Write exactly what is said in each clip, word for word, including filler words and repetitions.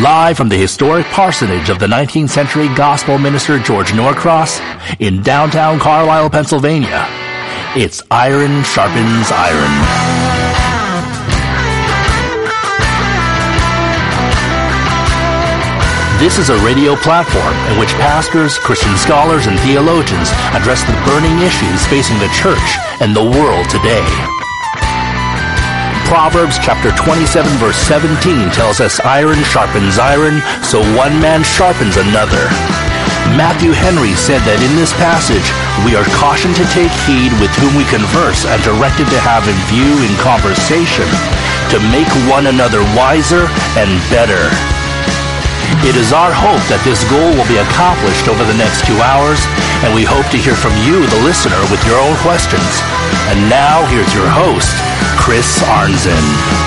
Live from the historic parsonage of the nineteenth century gospel minister George Norcross in downtown Carlisle, Pennsylvania, it's Iron Sharpens Iron. This is a radio platform in which pastors, Christian scholars, and theologians address the burning issues facing the church and the world today. Proverbs chapter twenty-seven verse seventeen tells us iron sharpens iron, so one man sharpens another. Matthew Henry said that in this passage, we are cautioned to take heed with whom we converse and directed to have in view in conversation to make one another wiser and better. It is our hope that this goal will be accomplished over the next two hours, and we hope to hear from you, the listener, with your own questions. And now, here's your host, Chris Arnzen.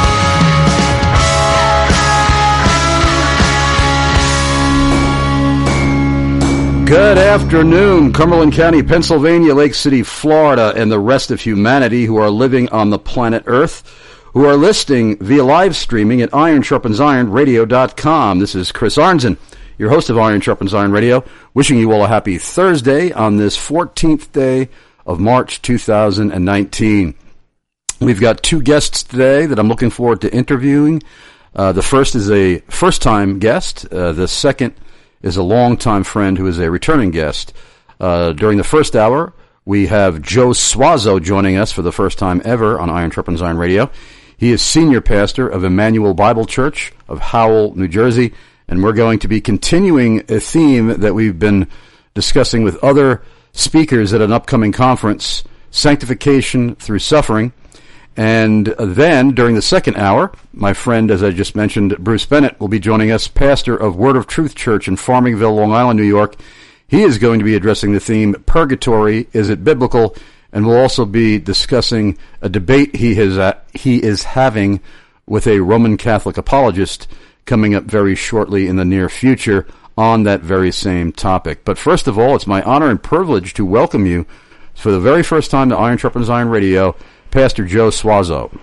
Good afternoon, Cumberland County, Pennsylvania, Lake City, Florida, and the rest of humanity who are living on the planet Earth, who are listening via live streaming at iron sharpens iron radio dot com. This is Chris Arnzen, your host of Iron Sharpens Iron Radio, wishing you all a happy Thursday on this fourteenth day of March two thousand nineteen. We've got two guests today that I'm looking forward to interviewing. Uh, the first is a first-time guest. Uh, the second is a longtime friend who is a returning guest. Uh, during the first hour, we have Joe Suazo joining us for the first time ever on Iron Sharpens Iron Radio. He is senior pastor of Emmanuel Bible Church of Howell, New Jersey, and we're going to be continuing a theme that we've been discussing with other speakers at an upcoming conference, Sanctification Through Suffering. And then, during the second hour, my friend, as I just mentioned, Bruce Bennett, will be joining us, pastor of Word of Truth Church in Farmingville, Long Island, New York. He is going to be addressing the theme, Purgatory, Is It Biblical? And we'll also be discussing a debate he has uh, he is having with a Roman Catholic apologist coming up very shortly in the near future on that very same topic. But first of all, it's my honor and privilege to welcome you for the very first time to Iron Sharpens Iron Radio, Pastor Joe Suazo.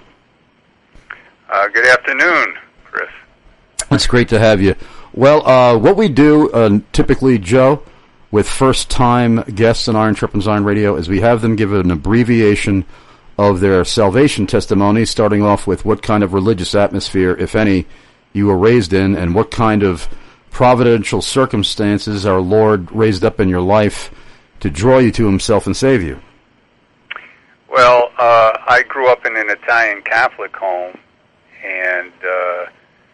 Uh, good afternoon, Chris. It's great to have you. Well, uh, what we do uh, typically, Joe, with first-time guests on Iron Sharpens Iron Radio is we have them give an abbreviation of their salvation testimony, starting off with what kind of religious atmosphere, if any, you were raised in, and what kind of providential circumstances our Lord raised up in your life to draw you to himself and save you. Well, uh, I grew up in an Italian Catholic home, and uh,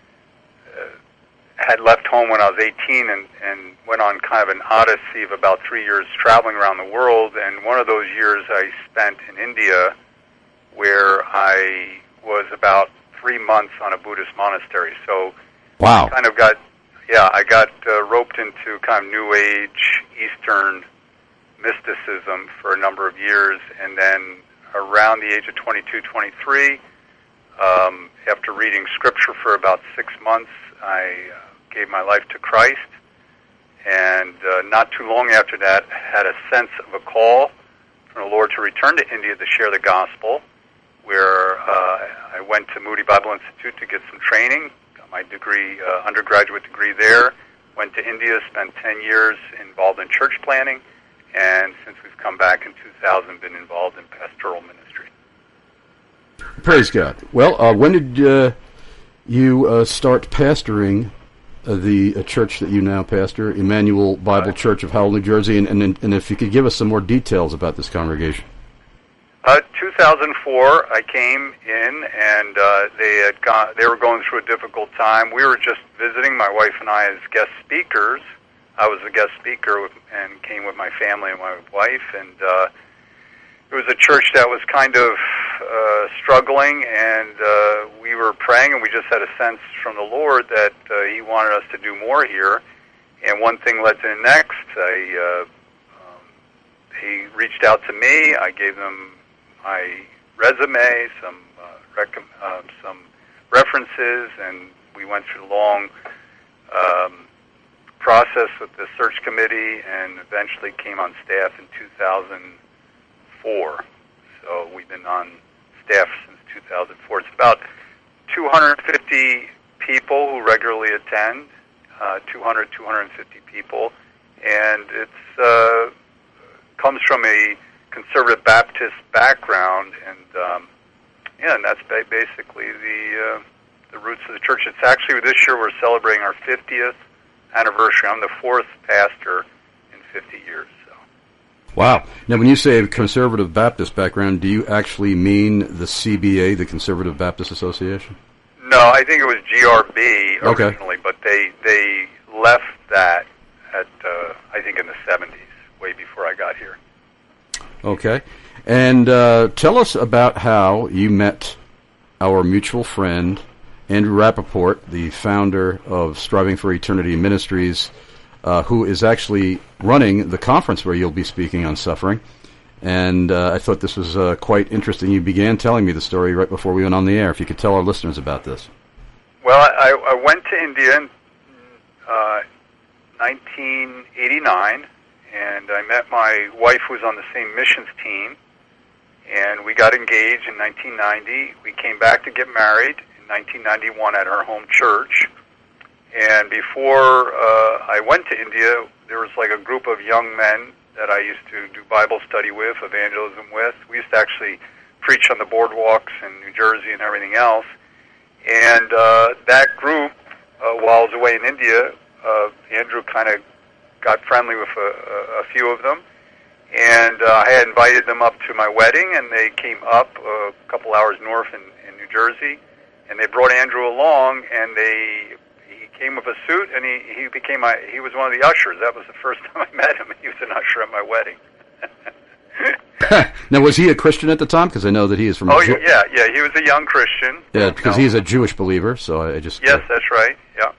had left home when I was eighteen and, and went on kind of an odyssey of about three years traveling around the world. And one of those years I spent in India, where I was about three months on a Buddhist monastery. So wow. I kind of got, yeah, I got uh, roped into kind of New Age, Eastern mysticism for a number of years. And then around the age of twenty-two, twenty-three, um, after reading Scripture for about six months, I uh, gave my life to Christ, and uh, not too long after that, had a sense of a call from the Lord to return to India to share the gospel, where uh, I went to Moody Bible Institute to get some training, got my degree, uh, undergraduate degree there, went to India, spent ten years involved in church planning, and since we've come back in two thousand, been involved in pastoral ministry. Praise God. Well, uh, when did uh, you uh, start pastoring uh, the uh, church that you now pastor, Emmanuel Bible Church of Howell, New Jersey, and, and, and if you could give us some more details about this congregation? Uh, two thousand four, I came in, and uh, they had gone, they were going through a difficult time. We were just visiting, my wife and I, as guest speakers. I was a guest speaker with, and came with my family and my wife, and uh, it was a church that was kind of uh, struggling, and uh, we were praying, and we just had a sense from the Lord that uh, He wanted us to do more here. And one thing led to the next. I, uh, um, he reached out to me. I gave them my resume, some uh, rec- uh, some references, and we went through the long um, process with the search committee, and eventually came on staff in two thousand four. So we've been on staff since two thousand four. It's about two hundred fifty people who regularly attend, uh, two hundred, two hundred fifty people, and it's uh, comes from a conservative Baptist background, and um, yeah, and that's ba- basically the uh, the roots of the church. It's actually this year we're celebrating our fiftieth anniversary. I'm the fourth pastor in fifty years. So. Wow. Now, when you say a conservative Baptist background, do you actually mean the C B A, the Conservative Baptist Association? No, I think it was G R B originally, okay. but they they left that at uh, I think in the seventies, way before I got here. Okay. And uh, tell us about how you met our mutual friend, Andrew Rappaport, the founder of Striving for Eternity Ministries, uh, who is actually running the conference where you'll be speaking on suffering. And uh, I thought this was uh, quite interesting. You began telling me the story right before we went on the air. If you could tell our listeners about this. Well, I, I went to India in uh, nineteen eighty-nine, and I met my wife who was on the same missions team, and we got engaged in nineteen ninety. We came back to get married in nineteen ninety-one at her home church. And before uh, I went to India, there was like a group of young men that I used to do Bible study with, evangelism with. We used to actually preach on the boardwalks in New Jersey and everything else. And uh, that group, uh, while I was away in India, uh, Andrew kind of got friendly with a, a, a few of them. And uh, I had invited them up to my wedding, and they came up a couple hours north in, in New Jersey. And they brought Andrew along, and they he came with a suit, and he, he became my, he was one of the ushers. That was the first time I met him, and he was an usher at my wedding. Now, was he a Christian at the time? Because I know that he is from... Oh, Ju- yeah, yeah, he was a young Christian. Yeah, because no. he's a Jewish believer, so I just... Yes, uh, that's right, yeah.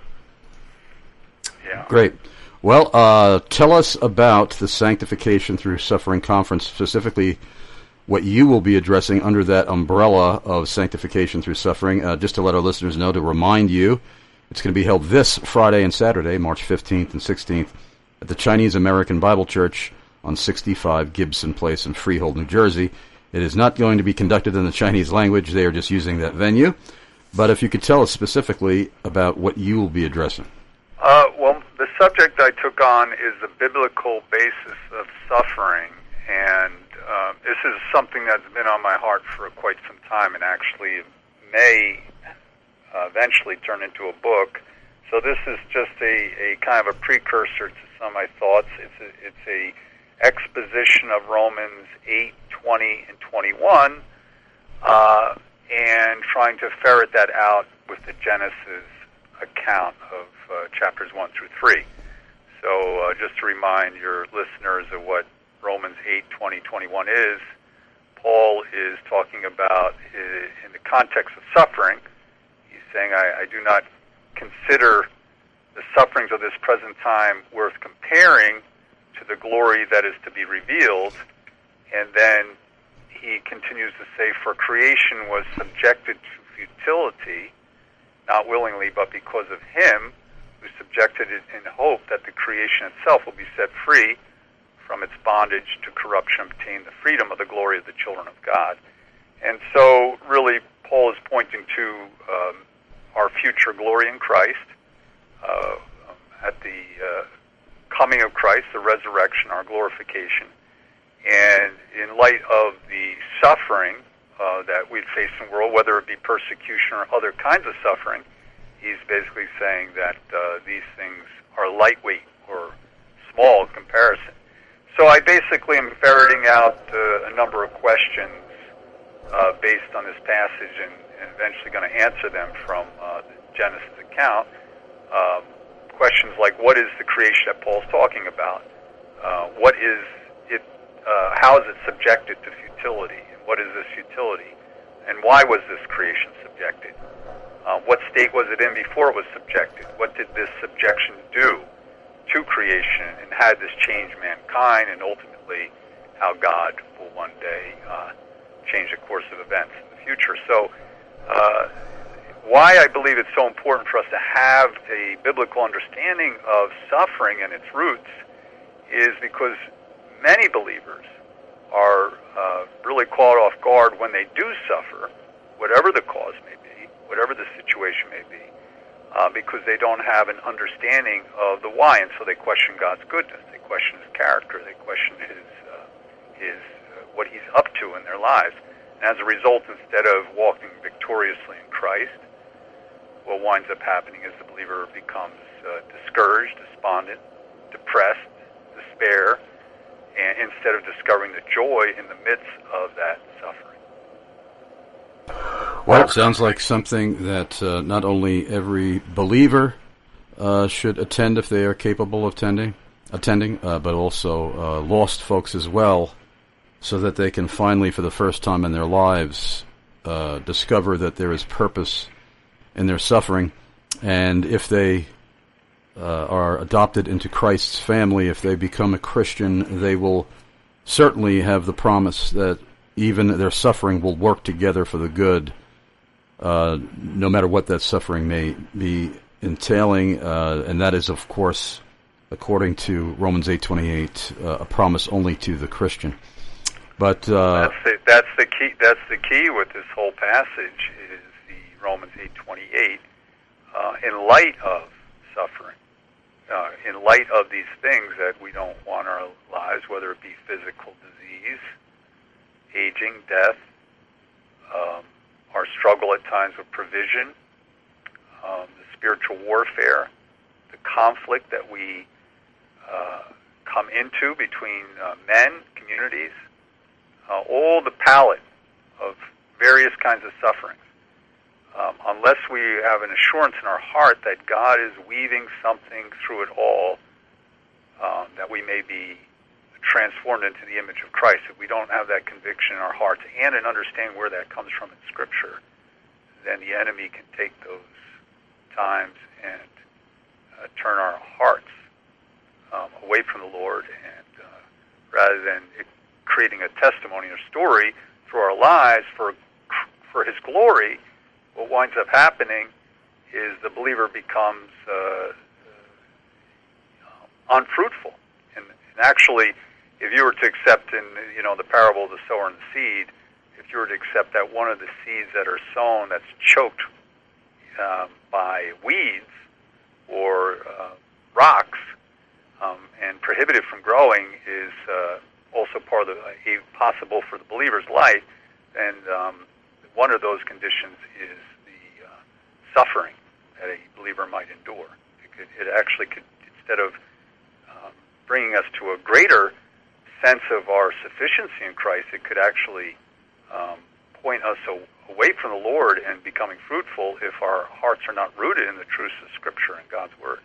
Yeah. Great. Well, uh, tell us about the Sanctification Through Suffering Conference, specifically what you will be addressing under that umbrella of Sanctification Through Suffering. Uh, just to let our listeners know, to remind you, it's going to be held this Friday and Saturday, March fifteenth and sixteenth, at the Chinese American Bible Church on sixty-five Gibson Place in Freehold, New Jersey. It is not going to be conducted in the Chinese language. They are just using that venue. But if you could tell us specifically about what you will be addressing. Uh, well, the subject I took on is the biblical basis of suffering, and uh, this is something that's been on my heart for quite some time, and actually may uh, eventually turn into a book. So this is just a, a kind of a precursor to some of my thoughts. It's a, it's a exposition of Romans eight, twenty, and twenty-one, uh, and trying to ferret that out with the Genesis account of uh, chapters one through three. So uh, just to remind your listeners of what Romans eight, twenty, twenty-one is, Paul is talking about his, in the context of suffering. He's saying, I, I do not consider the sufferings of this present time worth comparing to the glory that is to be revealed. And then he continues to say, for creation was subjected to futility, not willingly, but because of him who subjected it in hope that the creation itself will be set free from its bondage to corruption, obtain the freedom of the glory of the children of God. And so really Paul is pointing to um, our future glory in Christ, uh, at the uh, coming of Christ, the resurrection, our glorification. And in light of the suffering uh, that we'd face in the world, whether it be persecution or other kinds of suffering, he's basically saying that uh, these things are lightweight or small in comparison. So I basically am ferreting out uh, a number of questions uh, based on this passage, and, and eventually going to answer them from uh, the Genesis account. Um, questions like, what is the creation that Paul's talking about? Uh, what is it? Uh, how is it subjected to futility? And what is this futility? And why was this creation subjected? Uh, what state was it in before it was subjected? What did this subjection do to creation, and how did this change mankind, and ultimately how God will one day uh, change the course of events in the future? So uh, why I believe it's so important for us to have a biblical understanding of suffering and its roots is because many believers are uh, really caught off guard when they do suffer, whatever the cause may be, whatever the situation may be, uh, because they don't have an understanding of the why, and so they question God's goodness, they question His character, they question His uh, His uh, what He's up to in their lives. And as a result, instead of walking victoriously in Christ, what winds up happening is the believer becomes uh, discouraged, despondent, depressed, despair, and instead of discovering the joy in the midst of that suffering. Well, it sounds like something that uh, not only every believer uh, should attend if they are capable of attending, attending, uh, but also uh, lost folks as well, so that they can finally, for the first time in their lives, uh, discover that there is purpose in their suffering. And if they uh, are adopted into Christ's family, if they become a Christian, they will certainly have the promise that even their suffering will work together for the good, uh, no matter what that suffering may be entailing. Uh, and that is, of course, according to Romans eight twenty-eight, uh, a promise only to the Christian. But uh, that's the that's the key. That's the key with this whole passage is the Romans eight twenty-eight. Uh, in light of suffering, uh, in light of these things that we don't want in our lives, whether it be physical disease, aging, death, um, our struggle at times with provision, um, the spiritual warfare, the conflict that we uh, come into between uh, men, communities. Uh, all the palette of various kinds of sufferings. Um, unless we have an assurance in our heart that God is weaving something through it all, um, that we may be transformed into the image of Christ, if we don't have that conviction in our hearts and an understanding where that comes from in Scripture, then the enemy can take those times and uh, turn our hearts um, away from the Lord, and uh, rather than it, creating a testimony or story through our lives for for His glory, what winds up happening is the believer becomes uh, uh, unfruitful. And, and actually, if you were to accept in you know the parable of the sower and the seed, if you were to accept that one of the seeds that are sown that's choked um, by weeds or uh, rocks um, and prohibited from growing is uh, also part of the, uh, possible for the believer's life, and um, one of those conditions is the uh, suffering that a believer might endure. It, could, it actually could, instead of um, bringing us to a greater sense of our sufficiency in Christ, it could actually um, point us a, away from the Lord and becoming fruitful if our hearts are not rooted in the truths of Scripture and God's Word.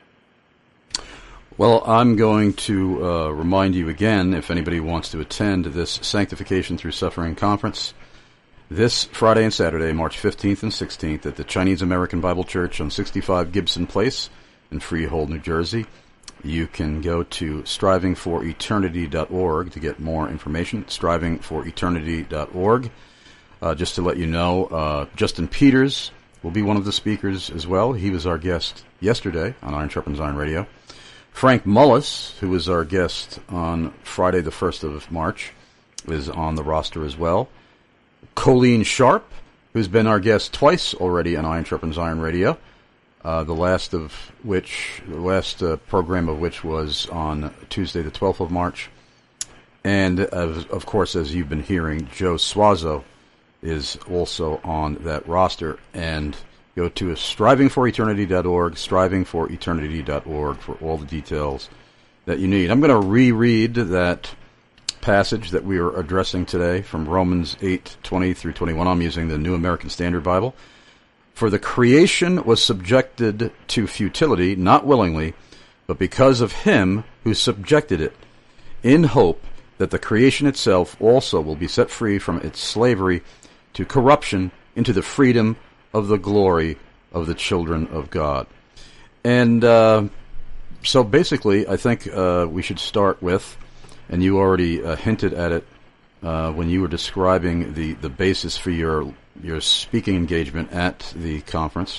Well, I'm going to uh, remind you again, if anybody wants to attend this Sanctification Through Suffering Conference, this Friday and Saturday, March fifteenth and sixteenth, at the Chinese American Bible Church on sixty-five Gibson Place in Freehold, New Jersey. You can go to striving for eternity dot org to get more information, striving for eternity dot org. Uh, just to let you know, uh, Justin Peters will be one of the speakers as well. He was our guest yesterday on Iron Sharpens Iron Radio. Frank Mullis, who was our guest on Friday the first of March, is on the roster as well. Colleen Sharp, who's been our guest twice already on Iron Sharpens Iron Radio, uh, the last of which, the last uh, program of which was on Tuesday the twelfth of March. And, uh, of course, as you've been hearing, Joe Suazo is also on that roster. And go to striving for eternity dot org, striving for eternity dot org for all the details that you need. I'm going to reread that passage that we are addressing today from Romans eight twenty through twenty-one. I'm using the New American Standard Bible. For the creation was subjected to futility, not willingly, but because of Him who subjected it, in hope that the creation itself also will be set free from its slavery to corruption into the freedom of the glory of the children of God. And uh, so basically, I think uh, we should start with, and you already uh, hinted at it uh, when you were describing the, the basis for your your speaking engagement at the conference.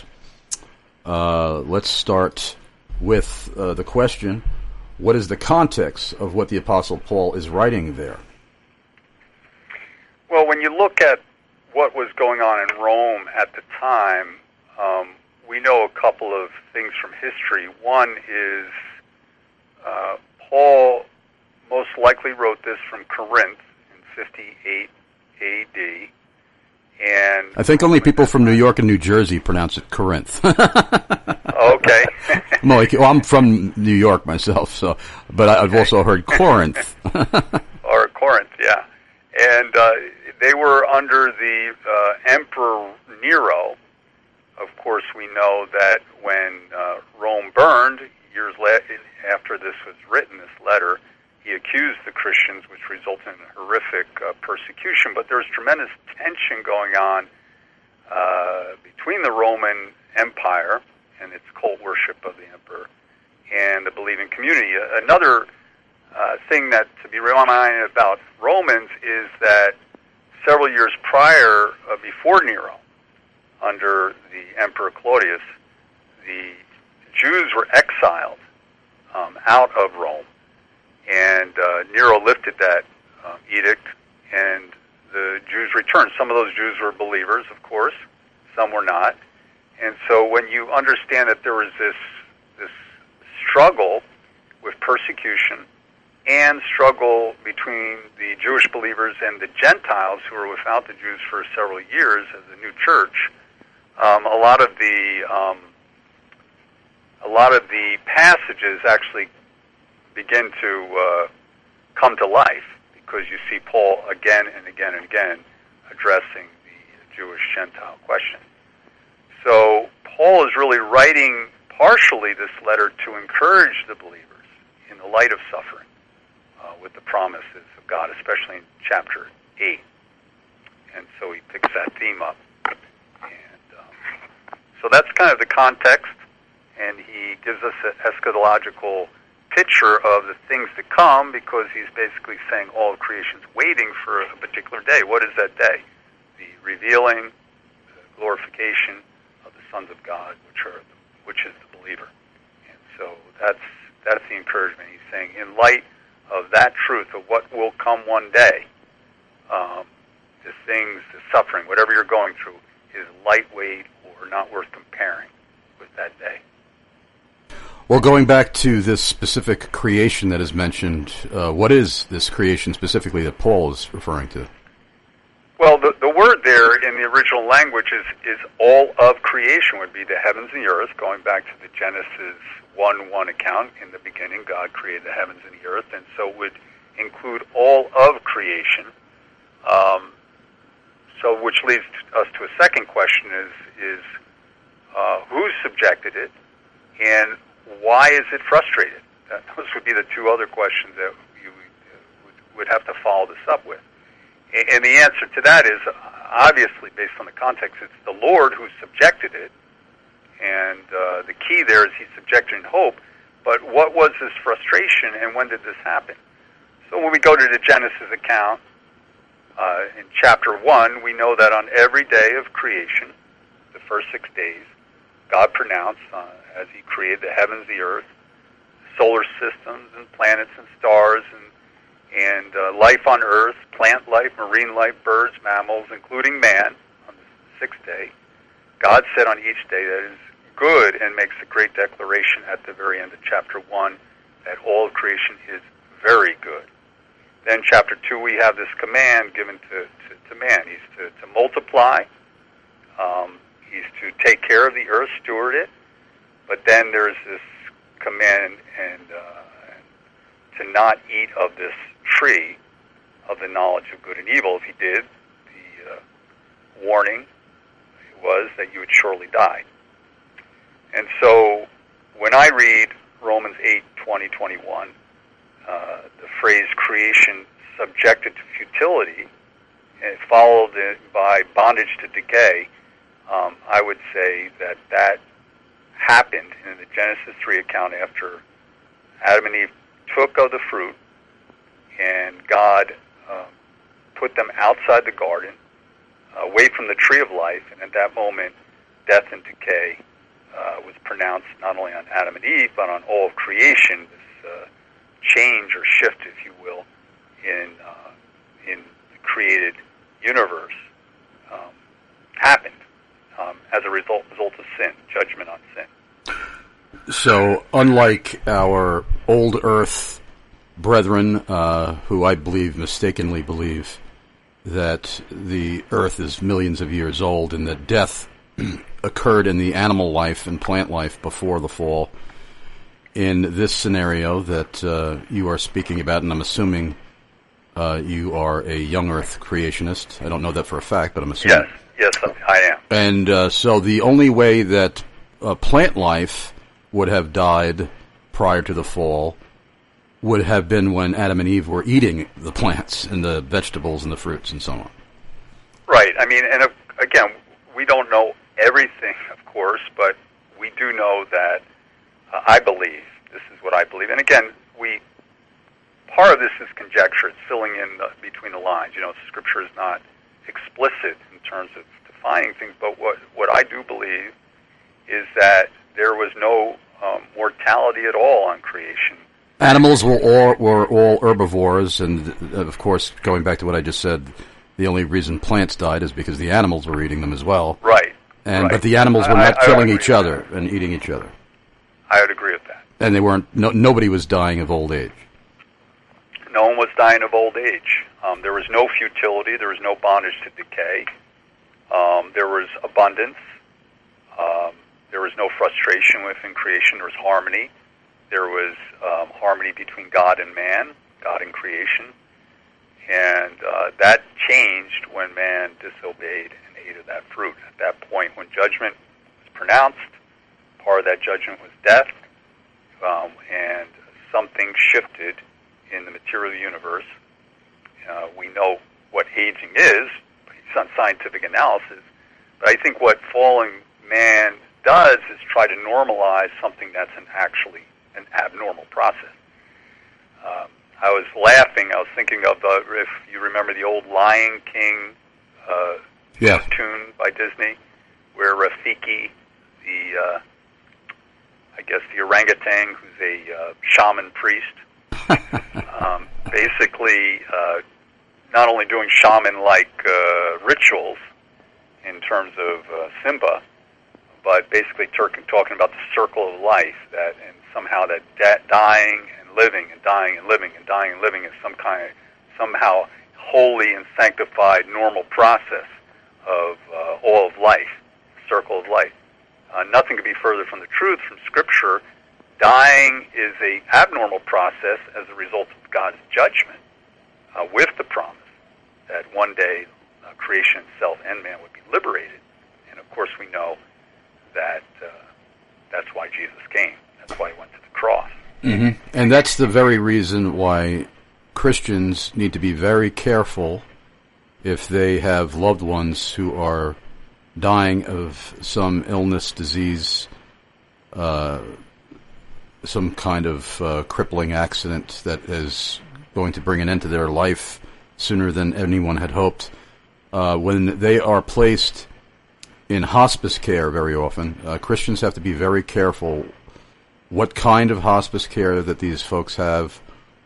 Uh, let's start with uh, the question, what is the context of what the Apostle Paul is writing there? Well, when you look at what was going on in Rome at the time, um, we we know a couple of things from history. One is uh, Paul most likely wrote this from Corinth in fifty-eight A D. And I think only people from New York and New Jersey pronounce it Corinth. Okay. Well, I'm from New York myself, so but I've okay. also heard Corinth. Or Corinth, yeah. And uh, they were under the uh, Emperor Nero. Of course, we know that when uh, Rome burned, years la- after this was written, this letter, he accused the Christians, which resulted in horrific uh, persecution. But there was tremendous tension going on uh, between the Roman Empire and its cult worship of the emperor and the believing community. Another uh, thing that to be reminded about Romans is that several years prior, uh, before Nero, under the Emperor Claudius, the Jews were exiled um, out of Rome. And uh, Nero lifted that um, edict, and the Jews returned. Some of those Jews were believers, of course. Some were not. And so when you understand that there was this this struggle with persecution and struggle between the Jewish believers and the Gentiles who were without the Jews for several years as a new church, um, a lot of the um, a lot of the passages actually begin to uh, come to life, because you see Paul again and again and again addressing the Jewish-Gentile question. So Paul is really writing partially this letter to encourage the believers in the light of suffering uh, with the promises of God, especially in chapter eight. And so he picks that theme up. And um, so that's kind of the context, and he gives us an eschatological picture of the things to come, because he's basically saying all of creation's waiting for a particular day. What is that day? The revealing, the glorification of the sons of God, which are which is the believer. And so that's that's the encouragement. He's saying, in light of that truth of what will come one day, um, the things, the suffering, whatever you're going through, is lightweight or not worth comparing with that day. Well, going back to this specific creation that is mentioned, uh, what is this creation specifically that Paul is referring to? Well, the, the word there in the original language is, is all of creation, would be the heavens and the earth, going back to the Genesis one one account. In the beginning, God created the heavens and the earth, and so would include all of creation. Um, so which leads us to a second question is, is uh, who subjected it, and why is it frustrated? Uh, those would be the two other questions that you would, would have to follow this up with. And, and the answer to that is, obviously, based on the context, it's the Lord who subjected it. And uh, the key there is he subjected in hope. But what was this frustration, and when did this happen? So when we go to the Genesis account, uh, in chapter one, we know that on every day of creation, the first six days, God pronounced, uh, as he created the heavens, the earth, solar systems, and planets and stars, and and uh, life on earth, plant life, marine life, birds, mammals, including man, on the sixth day. God said on each day that it is good, and makes a great declaration at the very end of chapter one that all of creation is very good. Then chapter two, we have this command given to, to, to man. He's to, to multiply. Um, he's to take care of the earth, steward it. But then there's this command and uh, to not eat of this tree of the knowledge of good and evil. If he did, the uh, warning was that you would surely die. And so when I read Romans eight, twenty, twenty-one, uh, the phrase creation subjected to futility, and followed by bondage to decay, um, I would say that that happened in the Genesis three account after Adam and Eve took of the fruit, and God uh, put them outside the garden, away from the tree of life, and at that moment, death and decay uh, was pronounced not only on Adam and Eve, but on all of creation. This uh, change or shift, if you will, in uh, in the created universe um, happened um, as a result result of sin, judgment on sin. So, unlike our old earth brethren, uh, who I believe mistakenly believe that the earth is millions of years old and that death occurred in the animal life and plant life before the fall, in this scenario that uh, you are speaking about, and I'm assuming uh, you are a young earth creationist. I don't know that for a fact, but I'm assuming. Yes, yes, I am. And uh, so the only way that uh, plant life would have died prior to the fall would have been when Adam and Eve were eating the plants and the vegetables and the fruits and so on. Right. I mean, and uh, again, we don't know everything, of course, but we do know that uh, I believe, this is what I believe, and again, we part of this is conjecture. It's filling in the, between the lines. You know, Scripture is not explicit in terms of defining things, but what, what I do believe is that there was no um, mortality at all on creation. Animals were all, were all herbivores, and of course, going back to what I just said, the only reason plants died is because the animals were eating them as well. Right. And right. But the animals were I, not I, killing I each other and eating each other. I would agree with that. And they weren't. No, nobody was dying of old age. No one was dying of old age. Um, there was no futility. There was no bondage to decay. Um, there was abundance. Um, there was no frustration within creation. There was harmony. There was um, harmony between God and man, God and creation. And uh, that changed when man disobeyed and ate of that fruit. At that point, when judgment was pronounced, part of that judgment was death, um, and something shifted in the material universe. Uh, we know what aging is based on scientific analysis, but I think what fallen man does is try to normalize something that's an actually an abnormal process. Um, I was laughing. I was thinking of, uh, if you remember the old Lion King uh, yeah. cartoon by Disney, where Rafiki, the, uh, I guess the orangutan, who's a uh, shaman priest, um, basically uh, not only doing shaman-like uh, rituals in terms of uh, Simba, but basically talking about the circle of life, that and somehow that da- dying and living and dying and living and dying and living is some kind of somehow holy and sanctified normal process of uh, all of life, circle of life. Uh, nothing could be further from the truth from Scripture. Dying is a abnormal process as a result of God's judgment, uh, with the promise that one day uh, creation itself and man would be liberated. And of course, we know that uh, that's why Jesus came. That's why he went to the cross. Mm-hmm. And that's the very reason why Christians need to be very careful if they have loved ones who are dying of some illness, disease, uh, some kind of uh, crippling accident that is going to bring an end to their life sooner than anyone had hoped. Uh, when they are placed in hospice care very often, uh, Christians have to be very careful what kind of hospice care that these folks have,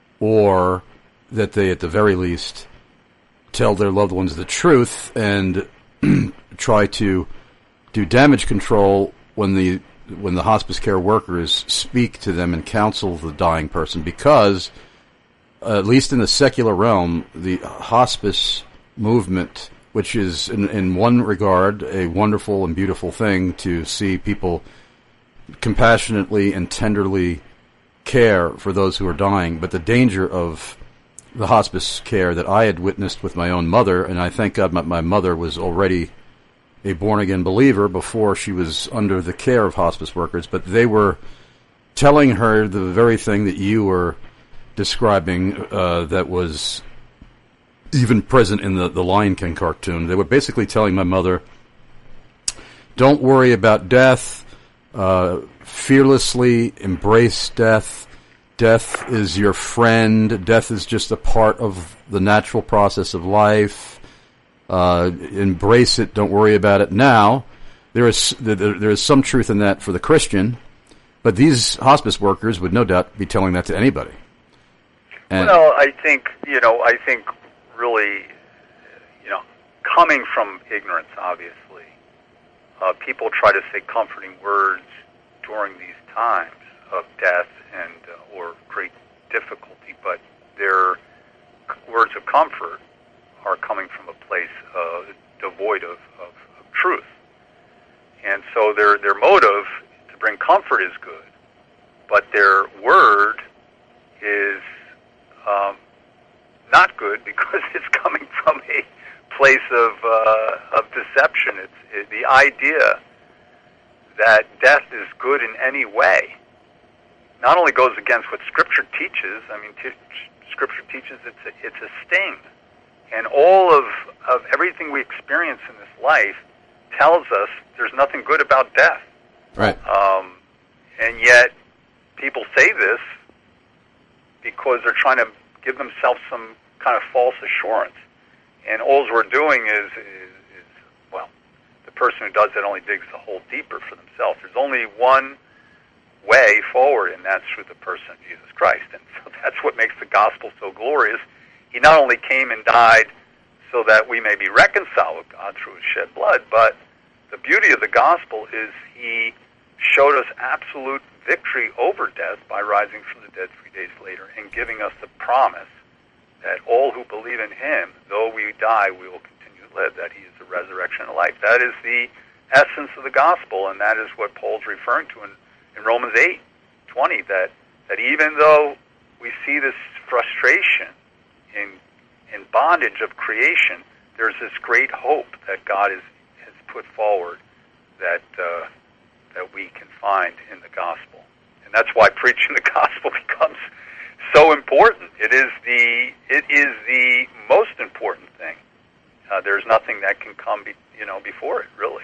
or that they, at the very least, tell their loved ones the truth and try to do damage control when the when the hospice care workers speak to them and counsel the dying person, because, uh, at least in the secular realm, the hospice movement, which is in, in one regard a wonderful and beautiful thing to see people compassionately and tenderly care for those who are dying, but the danger of the hospice care that I had witnessed with my own mother, and I thank God my, my mother was already a born-again believer before she was under the care of hospice workers, but they were telling her the very thing that you were describing, uh, that was even present in the, the Lion King cartoon. They were basically telling my mother, don't worry about death, uh, fearlessly embrace death. Death is your friend. Death is just a part of the natural process of life. Uh, embrace it. Don't worry about it. Now, there is there, there is some truth in that for the Christian, but these hospice workers would no doubt be telling that to anybody. And well, I think you know. I think really, you know, coming from ignorance, obviously, uh, people try to say comforting words during these times of death and uh, or great difficulty, but their words of comfort are coming from a place uh, devoid of, of, of truth. And so their their motive to bring comfort is good, but their word is um, not good because it's coming from a place of uh, of deception. It's it, the idea that death is good in any way not only goes against what Scripture teaches. I mean, t- Scripture teaches it's a, it's a sting, and all of of everything we experience in this life tells us there's nothing good about death. Right. Um, and yet, people say this because they're trying to give themselves some kind of false assurance. And all we're doing is, is, is, well, the person who does that only digs the hole deeper for themselves. There's only one way forward, and that's through the person of Jesus Christ. And so that's what makes the gospel so glorious. He not only came and died so that we may be reconciled with God through his shed blood, but the beauty of the gospel is he showed us absolute victory over death by rising from the dead three days later and giving us the promise that all who believe in him, though we die, we will continue to live, that he is the resurrection and life. That is the essence of the gospel, and that is what Paul's referring to in, in Romans eight twenty, that, that even though we see this frustration in, in bondage of creation, there's this great hope that God is, has put forward that uh, that we can find in the gospel. And that's why preaching the gospel becomes so important. It is the it is the most important thing. Uh, there's nothing that can come, be, you know, before it, really.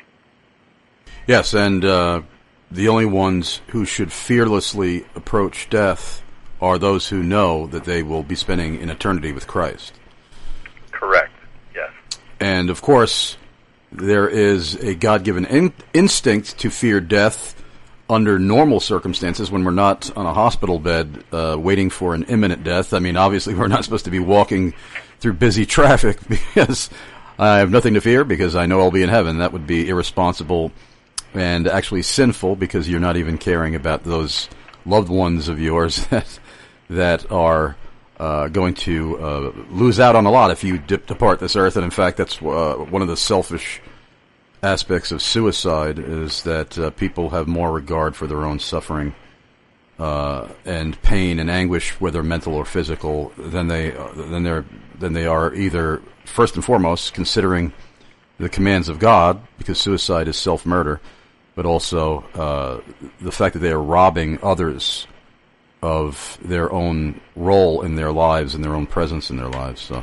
Yes, and uh, the only ones who should fearlessly approach death are those who know that they will be spending an eternity with Christ. Correct. Yes. And of course, there is a God-given in- instinct to fear death under normal circumstances when we're not on a hospital bed uh, waiting for an imminent death. I mean, obviously, we're not supposed to be walking through busy traffic because I have nothing to fear because I know I'll be in heaven. That would be irresponsible and actually sinful because you're not even caring about those loved ones of yours that, that are uh, going to uh, lose out on a lot if you dip, depart this earth. And in fact, that's uh, one of the selfish aspects of suicide is that uh, people have more regard for their own suffering uh, and pain and anguish, whether mental or physical, than they uh, than they're than they are either first and foremost considering the commands of God, because suicide is self-murder, but also uh, the fact that they are robbing others of their own role in their lives and their own presence in their lives. So,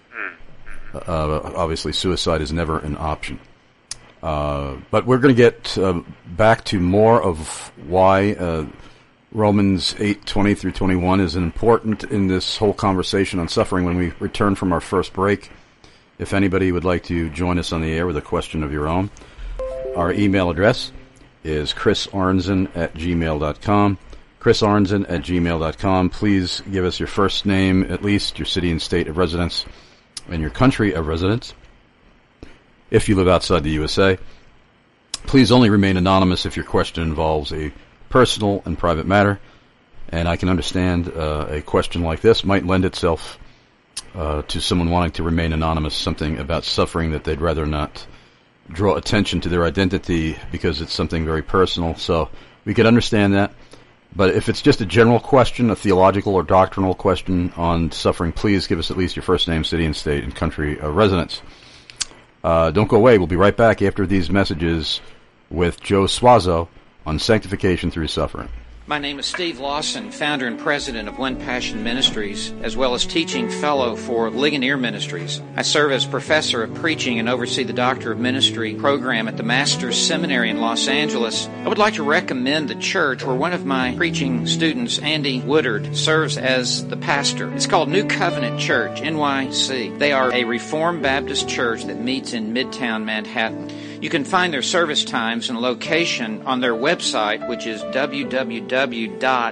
uh, obviously, suicide is never an option. Uh, but we're going to get uh, back to more of why uh, Romans eight twenty through twenty-one is important in this whole conversation on suffering when we return from our first break. If anybody would like to join us on the air with a question of your own, our email address is chris arnzen at gmail dot com. chris arnzen at gmail dot com. Please give us your first name, at least your city and state of residence, and your country of residence. If you live outside the U S A, please only remain anonymous if your question involves a personal and private matter. And I can understand uh, a question like this might lend itself uh, to someone wanting to remain anonymous, something about suffering that they'd rather not draw attention to their identity because it's something very personal. So we could understand that. But if it's just a general question, a theological or doctrinal question on suffering, please give us at least your first name, city and state, and country of residence. Uh, don't go away. We'll be right back after these messages with Joe Suazo on sanctification through suffering. My name is Steve Lawson, founder and president of One Passion Ministries, as well as teaching fellow for Ligonier Ministries. I serve as professor of preaching and oversee the Doctor of Ministry program at the Master's Seminary in Los Angeles. I would like to recommend the church where one of my preaching students, Andy Woodard, serves as the pastor. It's called New Covenant Church, N Y C. They are a Reformed Baptist church that meets in Midtown Manhattan. You can find their service times and location on their website, which is w w w dot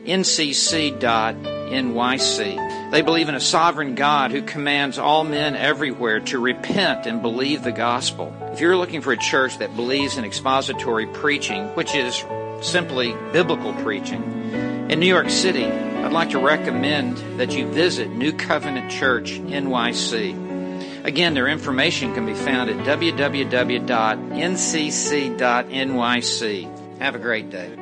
N C C dot N Y C. They believe in a sovereign God who commands all men everywhere to repent and believe the gospel. If you're looking for a church that believes in expository preaching, which is simply biblical preaching, in New York City, I'd like to recommend that you visit New Covenant Church N Y C. Again, their information can be found at w w w dot n c c dot n y c. Have a great day.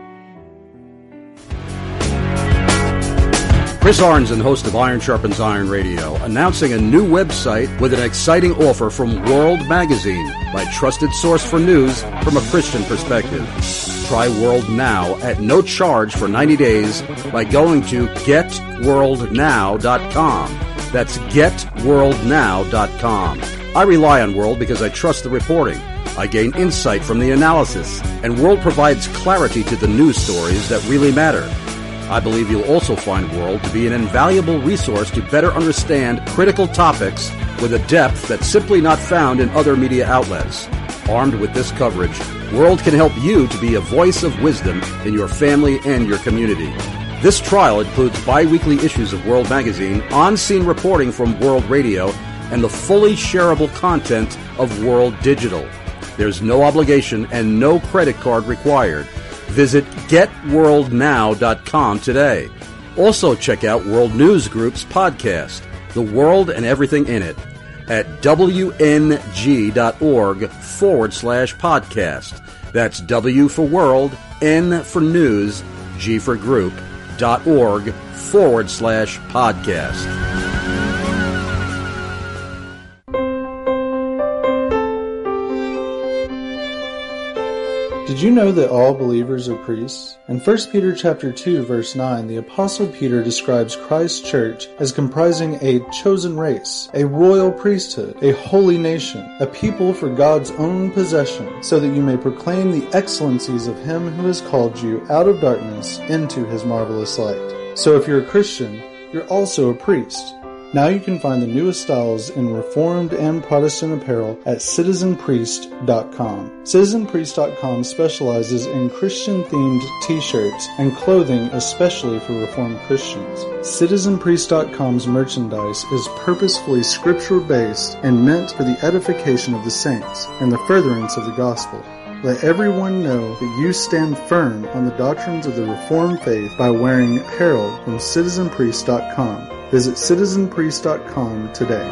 Chris Arnzen, host of Iron Sharpens Iron Radio, announcing a new website with an exciting offer from World Magazine, my trusted source for news from a Christian perspective. Try World now at no charge for ninety days by going to get world now dot com. That's get world now dot com. I rely on World because I trust the reporting. I gain insight from the analysis, and World provides clarity to the news stories that really matter. I believe you'll also find World to be an invaluable resource to better understand critical topics with a depth that's simply not found in other media outlets. Armed with this coverage, World can help you to be a voice of wisdom in your family and your community. This trial includes bi-weekly issues of World Magazine, on-scene reporting from World Radio, and the fully shareable content of World Digital. There's no obligation and no credit card required. Visit get world now dot com today. Also check out World News Group's podcast, The World and Everything in It, at w n g dot org forward slash podcast. That's W for World, N for News, G for Group, dot org forward slash podcast. Did you know that all believers are priests? In First Peter chapter two, verse nine, the Apostle Peter describes Christ's church as comprising a chosen race, a royal priesthood, a holy nation, a people for God's own possession, so that you may proclaim the excellencies of Him who has called you out of darkness into His marvelous light. So if you're a Christian, you're also a priest. Now you can find the newest styles in Reformed and Protestant apparel at citizen priest dot com. citizen priest dot com specializes in Christian-themed t-shirts and clothing especially for Reformed Christians. citizen priest dot com's merchandise is purposefully scripture-based and meant for the edification of the saints and the furtherance of the gospel. Let everyone know that you stand firm on the doctrines of the Reformed faith by wearing apparel from citizen priest dot com. Visit citizen priest dot com today.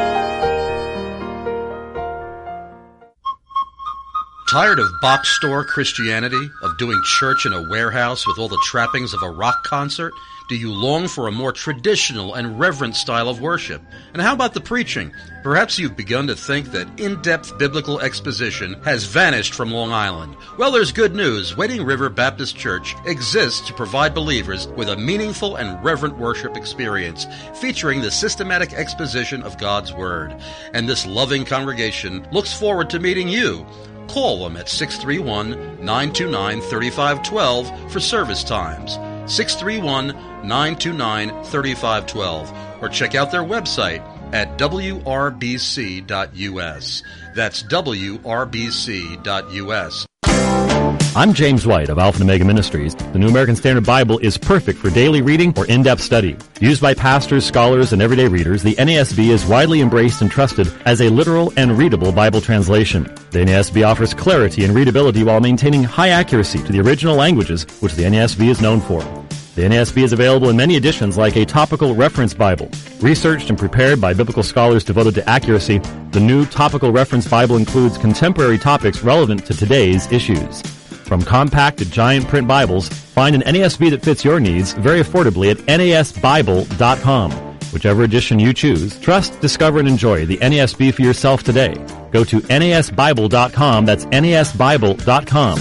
Tired of box store Christianity, of doing church in a warehouse with all the trappings of a rock concert? Do you long for a more traditional and reverent style of worship? And how about the preaching? Perhaps you've begun to think that in-depth biblical exposition has vanished from Long Island. Well, there's good news. Wading River Baptist Church exists to provide believers with a meaningful and reverent worship experience, featuring the systematic exposition of God's Word. And this loving congregation looks forward to meeting you. Call them at six three one, nine two nine, three five one two for service times. six three one, nine two nine, three five one two, or check out their website at w r b c dot u s. That's w r b c dot u s. I'm James White of Alpha and Omega Ministries. The New American Standard Bible is perfect for daily reading or in-depth study. Used by pastors, scholars, and everyday readers, the N A S B is widely embraced and trusted as a literal and readable Bible translation. The N A S B offers clarity and readability while maintaining high accuracy to the original languages, which the N A S B is known for. The N A S B is available in many editions like a topical reference Bible. Researched and prepared by biblical scholars devoted to accuracy, the new topical reference Bible includes contemporary topics relevant to today's issues. From compact to giant print Bibles, find an N A S B that fits your needs very affordably at N A S Bible dot com. Whichever edition you choose, trust, discover, and enjoy the N A S B for yourself today. Go to N A S Bible dot com. That's N A S Bible dot com.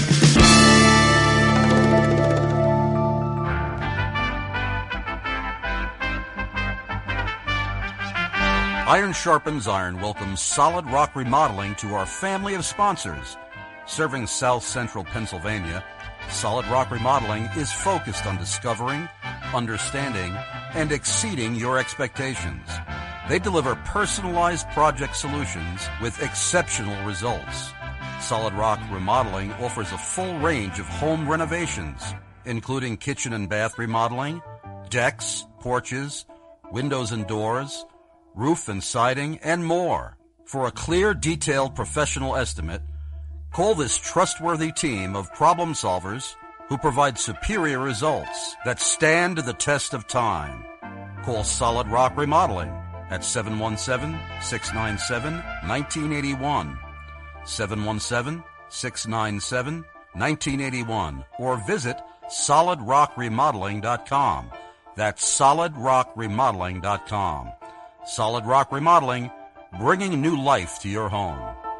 Iron Sharpens Iron welcomes Solid Rock Remodeling to our family of sponsors. Serving South Central Pennsylvania, Solid Rock Remodeling is focused on discovering, understanding, and exceeding your expectations. They deliver personalized project solutions with exceptional results. Solid Rock Remodeling offers a full range of home renovations, including kitchen and bath remodeling, decks, porches, windows and doors, roof and siding, and more. For a clear, detailed professional estimate, call this trustworthy team of problem solvers who provide superior results that stand the test of time. Call Solid Rock Remodeling at seven one seven, six nine seven, one nine eight one, seven one seven, six nine seven, one nine eight one, or visit solid rock remodeling dot com. That's solid rock remodeling dot com. Solid Rock Remodeling, bringing new life to your home.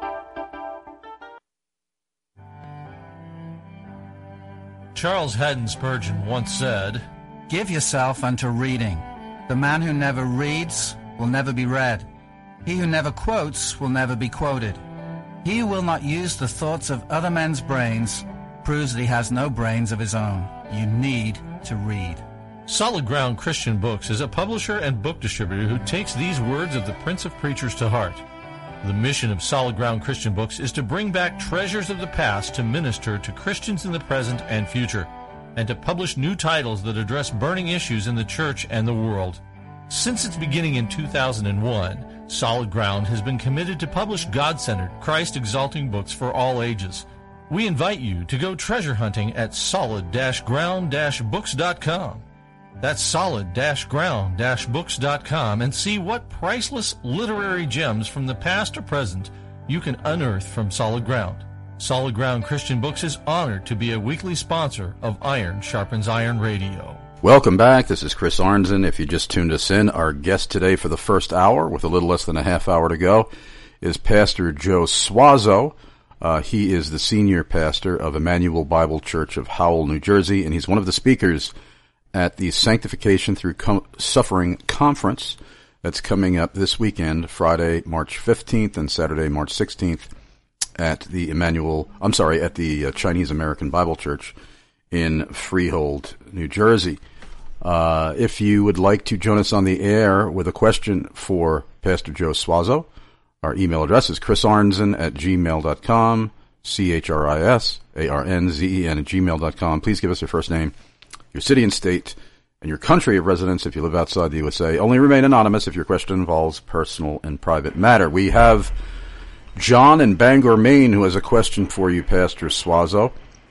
Charles Haddon Spurgeon once said, "Give yourself unto reading. The man who never reads will never be read. He who never quotes will never be quoted. He who will not use the thoughts of other men's brains proves that he has no brains of his own. You need to read." Solid Ground Christian Books is a publisher and book distributor who takes these words of the Prince of Preachers to heart. The mission of Solid Ground Christian Books is to bring back treasures of the past to minister to Christians in the present and future, and to publish new titles that address burning issues in the church and the world. Since its beginning in two thousand one, Solid Ground has been committed to publish God-centered, Christ-exalting books for all ages. We invite you to go treasure hunting at solid ground books dot com. That's solid ground books dot com, and see what priceless literary gems from the past or present you can unearth from Solid Ground. Solid Ground Christian Books is honored to be a weekly sponsor of Iron Sharpens Iron Radio. Welcome back. This is Chris Arnzen. If you just tuned us in, our guest today for the first hour, with a little less than a half hour to go, is Pastor Joe Suazo. Uh, he is the senior pastor of Emmanuel Bible Church of Howell, New Jersey, and he's one of the speakers at the Sanctification Through Com- Suffering Conference that's coming up this weekend, Friday, March fifteenth and Saturday, March sixteenth at the Emmanuel, I'm sorry, at the uh, Chinese American Bible Church in Freehold, New Jersey. Uh, if you would like to join us on the air with a question for Pastor Joe Suazo, our email address is chrisarnzen at gmail dot com, C H R I S A R N Z E N at gmail dot com. Please give us your first name, your city and state, and your country of residence if you live outside the U S A. Only remain anonymous if your question involves personal and private matter. We have John in Bangor, Maine, who has a question for you, Pastor Suazo.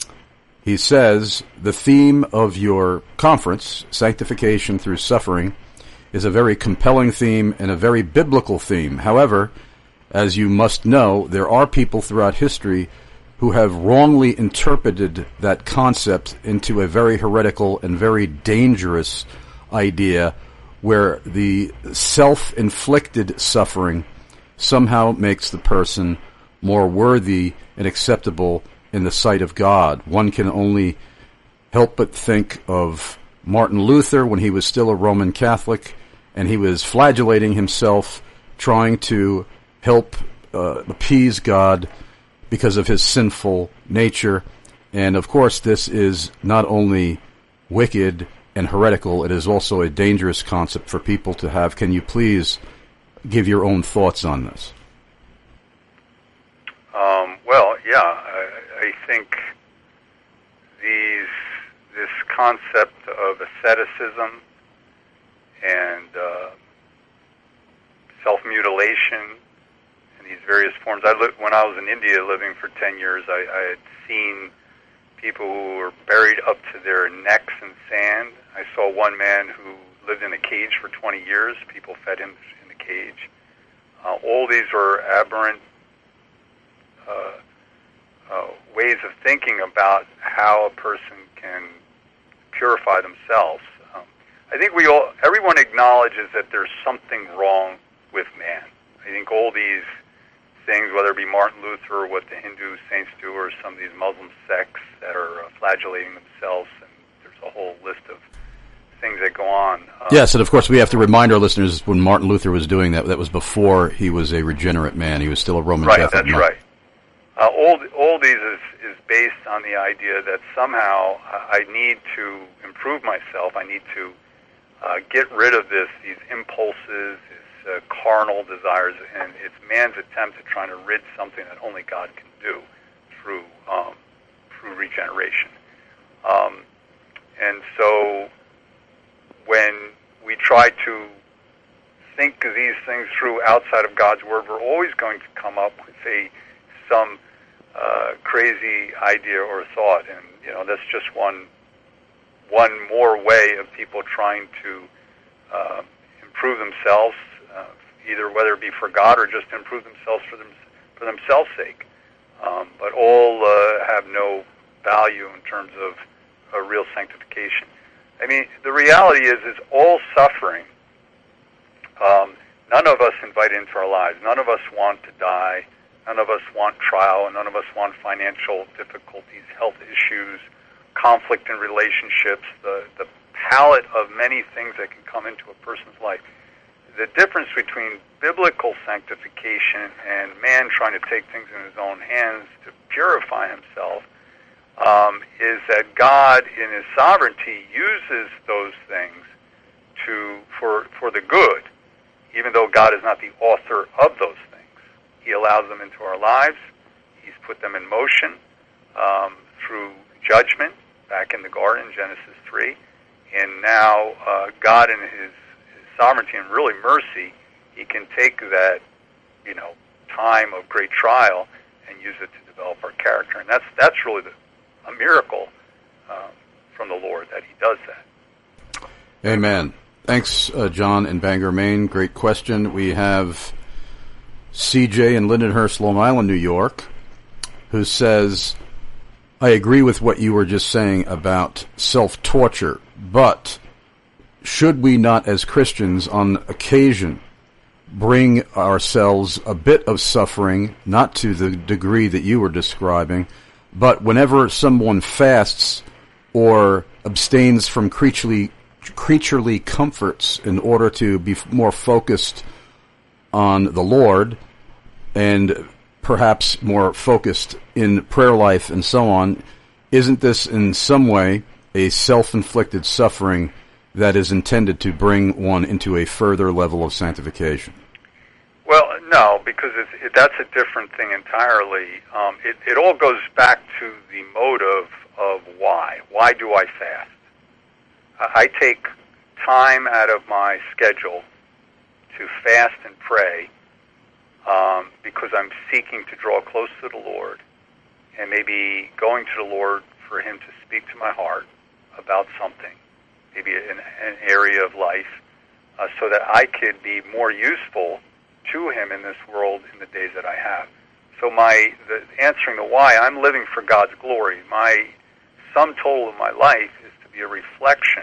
He says, the theme of your conference, Sanctification Through Suffering, is a very compelling theme and a very biblical theme. However, as you must know, there are people throughout history who have wrongly interpreted that concept into a very heretical and very dangerous idea where the self-inflicted suffering somehow makes the person more worthy and acceptable in the sight of God. One can only help but think of Martin Luther when he was still a Roman Catholic, and he was flagellating himself, trying to help uh, appease God because of his sinful nature. And of course, this is not only wicked and heretical, it is also a dangerous concept for people to have. Can you please give your own thoughts on this? Um, well, yeah, I, I think these this concept of asceticism and uh, self-mutilation and these various forms. I li- when I was in India living for ten years, I, I had seen people who were buried up to their necks in sand. I saw one man who lived in a cage for twenty years. People fed him in the cage. Uh, all these were aberrant uh, uh, ways of thinking about how a person can purify themselves. Um, I think we all, everyone acknowledges that there's something wrong with man. I think all these things, whether it be Martin Luther or what the Hindu saints do, or some of these Muslim sects that are uh, flagellating themselves, and there's a whole list of things that go on. Um, yes, and of course we have to remind our listeners when Martin Luther was doing that, that was before he was a regenerate man. He was still a Roman right, Catholic. Right, that's monk. right. Uh, all, all these is, is based on the idea that somehow I need to improve myself. I need to uh, get rid of this, these impulses, these uh, carnal desires, and it's man's attempt at trying to rid something that only God can do through um, through regeneration. Um, And so when we try to think of these things through outside of God's Word, we're always going to come up with a some uh, crazy idea or thought. And, you know, that's just one one more way of people trying to uh, improve themselves, uh, either whether it be for God or just improve themselves for them for themselves' sake. Um, but all uh, have no value in terms of a real sanctification. I mean, the reality is, is all suffering. Um, none of us invite into our lives. None of us want to die. None of us want trial, and none of us want financial difficulties, health issues, conflict in relationships, the, the palette of many things that can come into a person's life. The difference between biblical sanctification and man trying to take things in his own hands to purify himself um, is that God, in his sovereignty, uses those things to for for the good, even though God is not the author of those things. He allows them into our lives. He's put them in motion um, through judgment back in the garden, Genesis three. And now uh, God, in his, his sovereignty and really mercy, he can take that, you know, time of great trial and use it to develop our character. And that's that's really the, a miracle um, from the Lord that he does that. Amen. Thanks, uh, John in Bangor, Maine. Great question. We have C J in Lindenhurst, Long Island, New York, who says, I agree with what you were just saying about self-torture, but should we not, as Christians, on occasion, bring ourselves a bit of suffering, not to the degree that you were describing, but whenever someone fasts or abstains from creaturely, creaturely comforts in order to be more focused on the Lord and perhaps more focused in prayer life and so on, isn't this in some way a self-inflicted suffering that is intended to bring one into a further level of sanctification? Well, no, because it's, it, that's a different thing entirely. Um, it, it all goes back to the motive of why. Why do I fast? I take time out of my schedule to fast and pray um, because I'm seeking to draw close to the Lord and maybe going to the Lord for him to speak to my heart about something, maybe an, an area of life, uh, so that I could be more useful to him in this world in the days that I have. So my the, answering the why, I'm living for God's glory. My sum total of my life is to be a reflection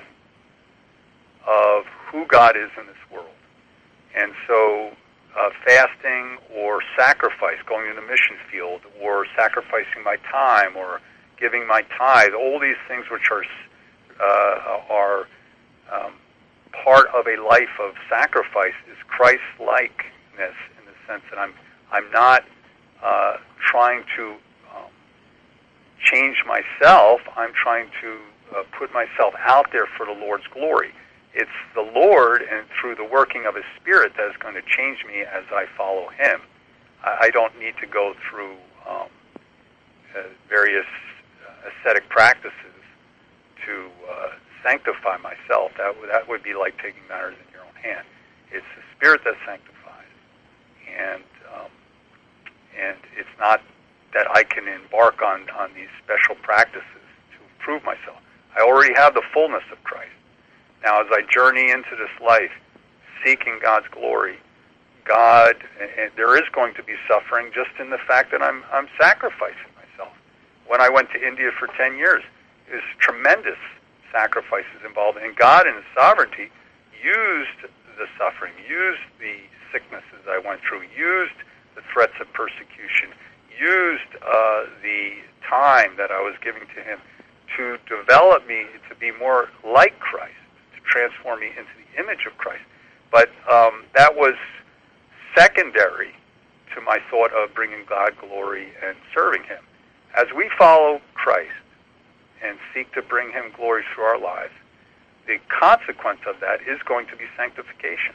of who God is in this world. And so uh, fasting or sacrifice, going to the mission field, or sacrificing my time, or giving my tithe, all these things which are uh, are um, part of a life of sacrifice is Christ-likeness, in the sense that I'm I'm not uh, trying to um, change myself. I'm trying to uh, put myself out there for the Lord's glory. It's the Lord, and through the working of his Spirit, that is going to change me as I follow him. I, I don't need to go through um, uh, various uh, ascetic practices to uh, sanctify myself. That would, that would be like taking matters in your own hand. It's the Spirit that sanctifies, and um, and it's not that I can embark on, on these special practices to prove myself. I already have the fullness of Christ. Now, as I journey into this life, seeking God's glory, God, and there is going to be suffering just in the fact that I'm I'm sacrificing myself. When I went to India for ten years, there's tremendous sacrifices involved, and God, in his sovereignty, used the suffering, used the sicknesses I went through, used the threats of persecution, used uh, the time that I was giving to him to develop me to be more like Christ, to transform me into the image of Christ. But um, that was secondary to my thought of bringing God glory and serving him. As we follow Christ and seek to bring him glory through our lives, the consequence of that is going to be sanctification.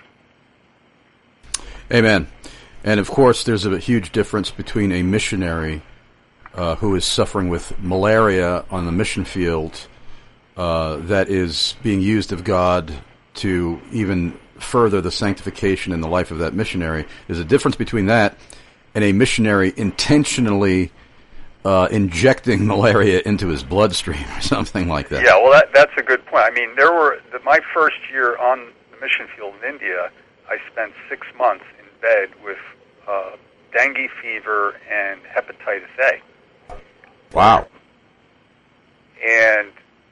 Amen. And of course, there's a huge difference between a missionary uh, who is suffering with malaria on the mission field uh, that is being used of God to even further the sanctification in the life of that missionary. There's a difference between that and a missionary intentionally uh, injecting malaria into his bloodstream or something like that. Yeah, well, that, that's a good point. I mean, there were the, my first year on the mission field in India, I spent six months in bed with uh, dengue fever and hepatitis A. Wow. And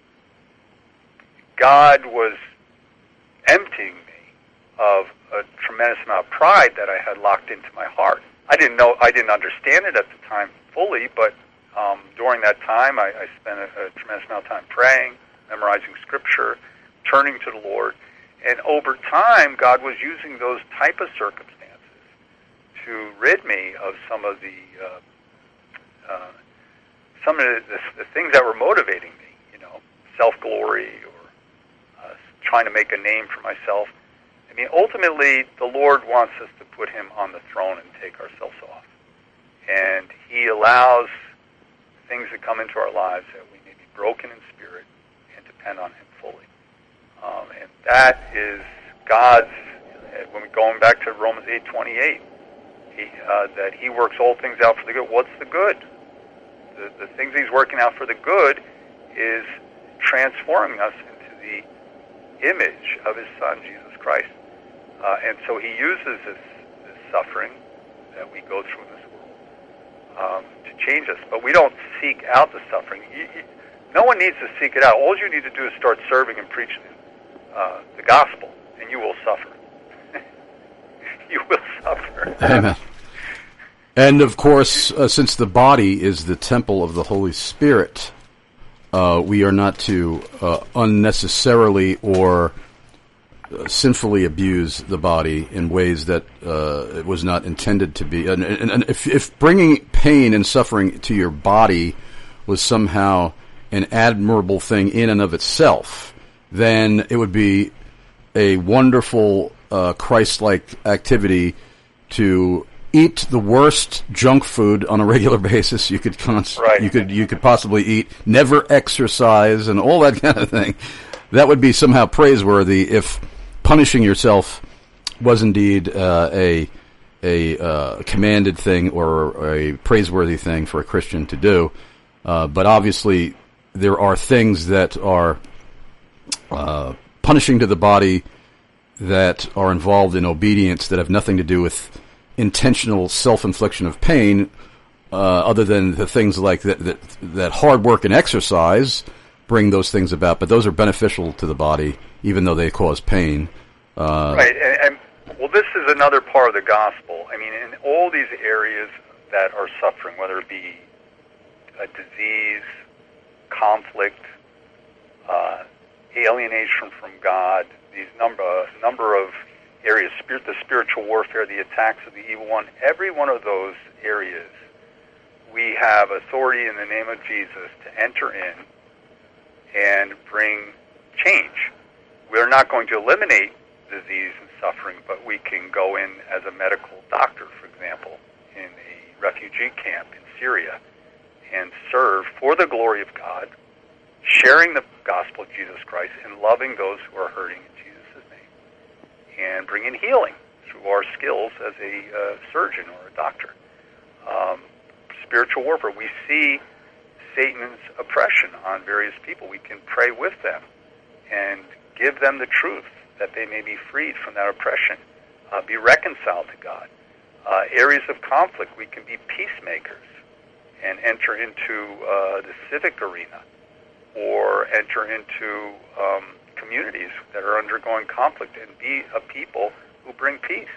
God was emptying me of a tremendous amount of pride that I had locked into my heart. I didn't know, I didn't understand it at the time fully, but um, during that time, I, I spent a, a tremendous amount of time praying, memorizing Scripture, turning to the Lord, and over time, God was using those type of circumstances to rid me of some of the uh, uh, some of the, the, the things that were motivating me. You know, self-glory or uh, trying to make a name for myself. I mean, ultimately, the Lord wants us to put Him on the throne and take ourselves off. And He allows things that come into our lives that we may be broken in spirit and depend on Him fully. Um, and that is God's, when we're going back to Romans eight twenty-eight, he, uh, that He works all things out for the good. What's the good? The, the things He's working out for the good is transforming us into the image of His Son, Jesus Christ. Uh, and so He uses this, this suffering that we go through in this world um, to change us. But we don't seek out the suffering. You, you, no one needs to seek it out. All you need to do is start serving and preaching uh, the gospel, and you will suffer. You will suffer. Amen. And, of course, uh, since the body is the temple of the Holy Spirit, uh, we are not to uh, unnecessarily or uh, sinfully abuse the body in ways that uh, it was not intended to be. And, and, and if, if bringing pain and suffering to your body was somehow an admirable thing in and of itself, then it would be a wonderful uh, Christ-like activity to eat the worst junk food on a regular basis you could cons- right. you could you could possibly eat, never exercise, and all that kind of thing. That would be somehow praiseworthy if punishing yourself was indeed uh, a a uh, commanded thing or a praiseworthy thing for a Christian to do. Uh, but obviously, there are things that are uh, punishing to the body that are involved in obedience that have nothing to do with intentional self-infliction of pain, uh, other than the things like that, that, that hard work and exercise bring those things about, but those are beneficial to the body, even though they cause pain. Uh, right, and, and well, this is another part of the gospel. I mean, in all these areas that are suffering, whether it be a disease, conflict, uh, alienation from God, these number uh, number of areas, spirit, the spiritual warfare, the attacks of the evil one, every one of those areas, we have authority in the name of Jesus to enter in and bring change. We're not going to eliminate disease and suffering, but we can go in as a medical doctor, for example, in a refugee camp in Syria and serve for the glory of God, sharing the gospel of Jesus Christ and loving those who are hurting in Jesus' name, and bringing healing through our skills as a uh, surgeon or a doctor. Um, spiritual warfare. We see Satan's oppression on various people. We can pray with them and give them the truth that they may be freed from that oppression, uh, be reconciled to God. Uh, areas of conflict, we can be peacemakers and enter into uh, the civic arena or enter into um, communities that are undergoing conflict and be a people who bring peace.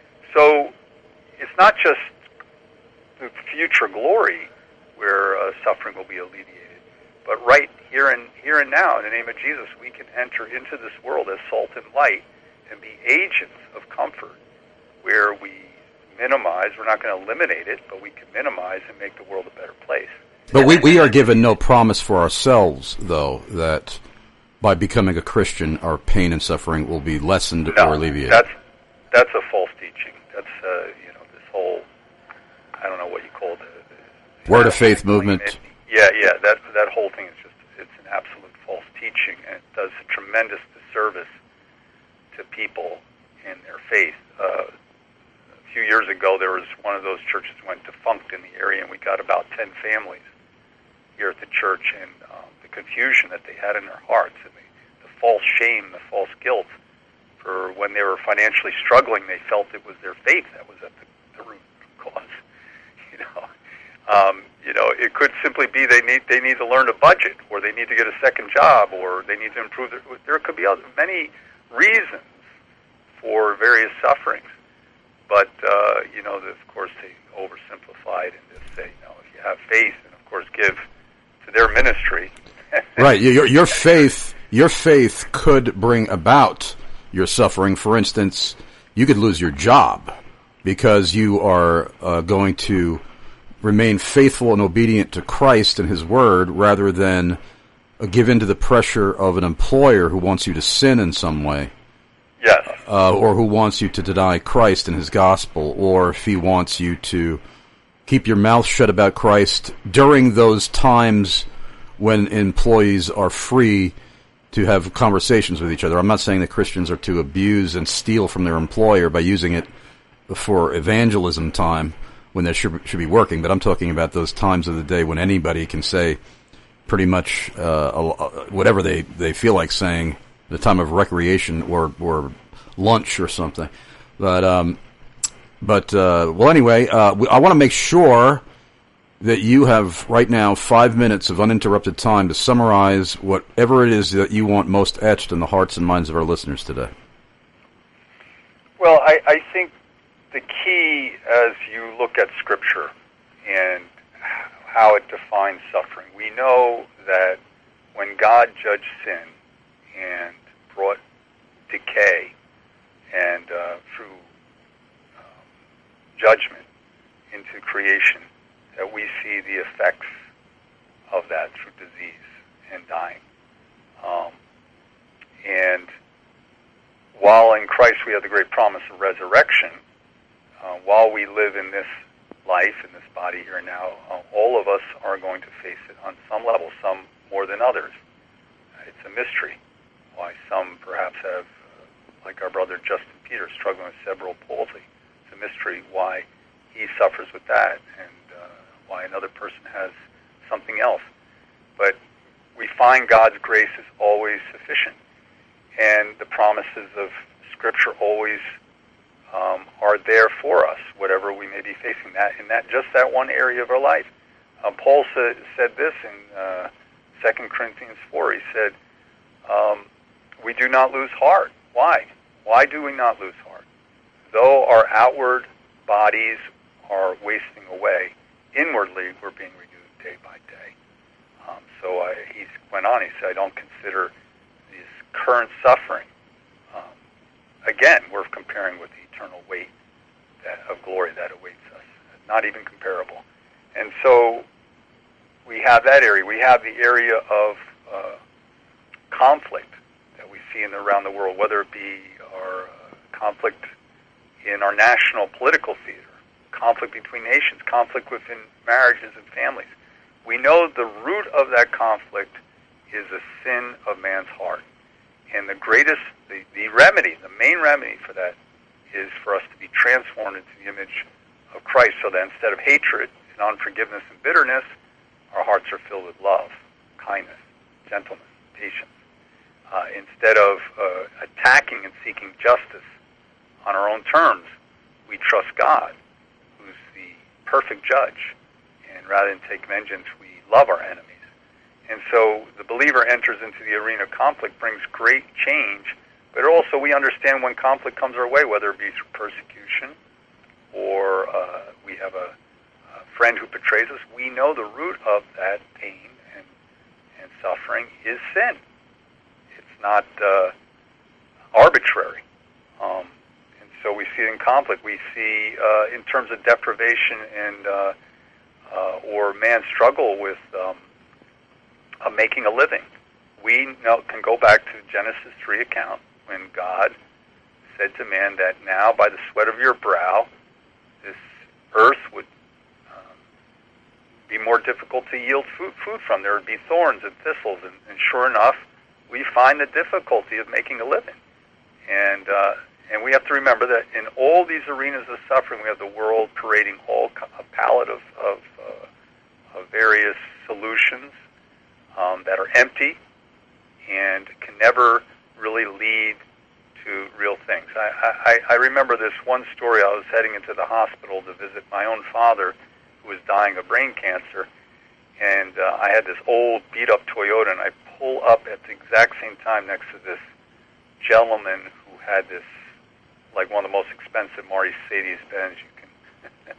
So it's not just the future glory where uh, suffering will be alleviated, but right here and here and now, in the name of Jesus, we can enter into this world as salt and light and be agents of comfort, where we minimize. We're not going to eliminate it, but we can minimize and make the world a better place. But we, we are given no promise for ourselves, though, that by becoming a Christian, our pain and suffering will be lessened no, or alleviated. That's that's a false teaching. That's uh, you know this whole I don't know what you call it. The, Word of faith movement. It, yeah, yeah. That that whole thing is just it's an absolute false teaching, and it does a tremendous disservice to people in their faith. Uh, a few years ago, there was one of those churches went defunct in the area, and we got about ten families here at the church, and um, the confusion that they had in their hearts, and the, the false shame, the false guilt for when they were financially struggling, they felt it was their faith that was at the, the root cause. You know, um, you know, it could simply be they need they need to learn to budget, or they need to get a second job, or they need to improve their. There could be other, many reasons for various sufferings, but uh, you know, of course, they oversimplify it and just say, you know, if you have faith, and of course, give to their ministry. Right, your your faith, your faith could bring about your suffering. For instance, you could lose your job because you are uh, going to remain faithful and obedient to Christ and His Word rather than uh, give in to the pressure of an employer who wants you to sin in some way. Yes. Uh, or who wants you to deny Christ and His gospel, or if he wants you to keep your mouth shut about Christ during those times when employees are free to have conversations with each other. I'm not saying that Christians are to abuse and steal from their employer by using it for evangelism time when they should, should be working, but I'm talking about those times of the day when anybody can say pretty much uh, whatever they, they feel like saying, the time of recreation or, or lunch or something. But, um, but uh, well, anyway, uh, I want to make sure that you have right now five minutes of uninterrupted time to summarize whatever it is that you want most etched in the hearts and minds of our listeners today. Well, I, I think the key as you look at Scripture and how it defines suffering, we know that when God judged sin and brought decay and uh, through um, judgment into creation, that we see the effects of that through disease and dying. Um, and while in Christ we have the great promise of resurrection, uh, while we live in this life, in this body here and now, uh, all of us are going to face it on some level, some more than others. It's a mystery why some perhaps have, uh, like our brother Justin Peters, struggling with cerebral palsy. It's a mystery why he suffers with that, and uh, why another person has something else. But we find God's grace is always sufficient, and the promises of Scripture always um, are there for us, whatever we may be facing. That in that just that one area of our life. Uh, Paul said, said this in uh, Second Corinthians four. He said, um, "We do not lose heart." Why? Why do we not lose heart? Though our outward bodies are wasting away, inwardly we're being renewed day by day. Um, so I, he went on, he said, I don't consider this current suffering. Um, again, we're comparing with the eternal weight that, of glory that awaits us. Not even comparable. And so we have that area. We have the area of uh, conflict that we see in the, around the world, whether it be our uh, conflict in our national political theater, conflict between nations, conflict within marriages and families. We know the root of that conflict is a sin of man's heart. And the greatest, the, the remedy, the main remedy for that is for us to be transformed into the image of Christ, so that instead of hatred and unforgiveness and bitterness, our hearts are filled with love, kindness, gentleness, patience. Uh, instead of uh, attacking and seeking justice on our own terms, we trust God, who's the perfect judge, and rather than take vengeance, we love our enemies. And so the believer enters into the arena of conflict, brings great change, but also we understand when conflict comes our way, whether it be through persecution or uh, we have a, a friend who betrays us, we know the root of that pain and, and suffering is sin. It's not uh, arbitrary. Um, and so we see it in conflict. We see uh, in terms of deprivation and uh, uh, or man's struggle with um, uh, making a living. We know, can go back to Genesis three account when God said to man that now by the sweat of your brow this earth would um, be more difficult to yield food, food from. There would be thorns and thistles, and, and sure enough, we find the difficulty of making a living. And uh, and we have to remember that in all these arenas of suffering, we have the world parading all a palette of of, uh, of various solutions um, that are empty and can never really lead to real things. I, I, I remember this one story. I was heading into the hospital to visit my own father, who was dying of brain cancer, and uh, I had this old beat-up Toyota, and I pull up at the exact same time next to this gentleman who had this, like one of the most expensive Mercedes-Benz you can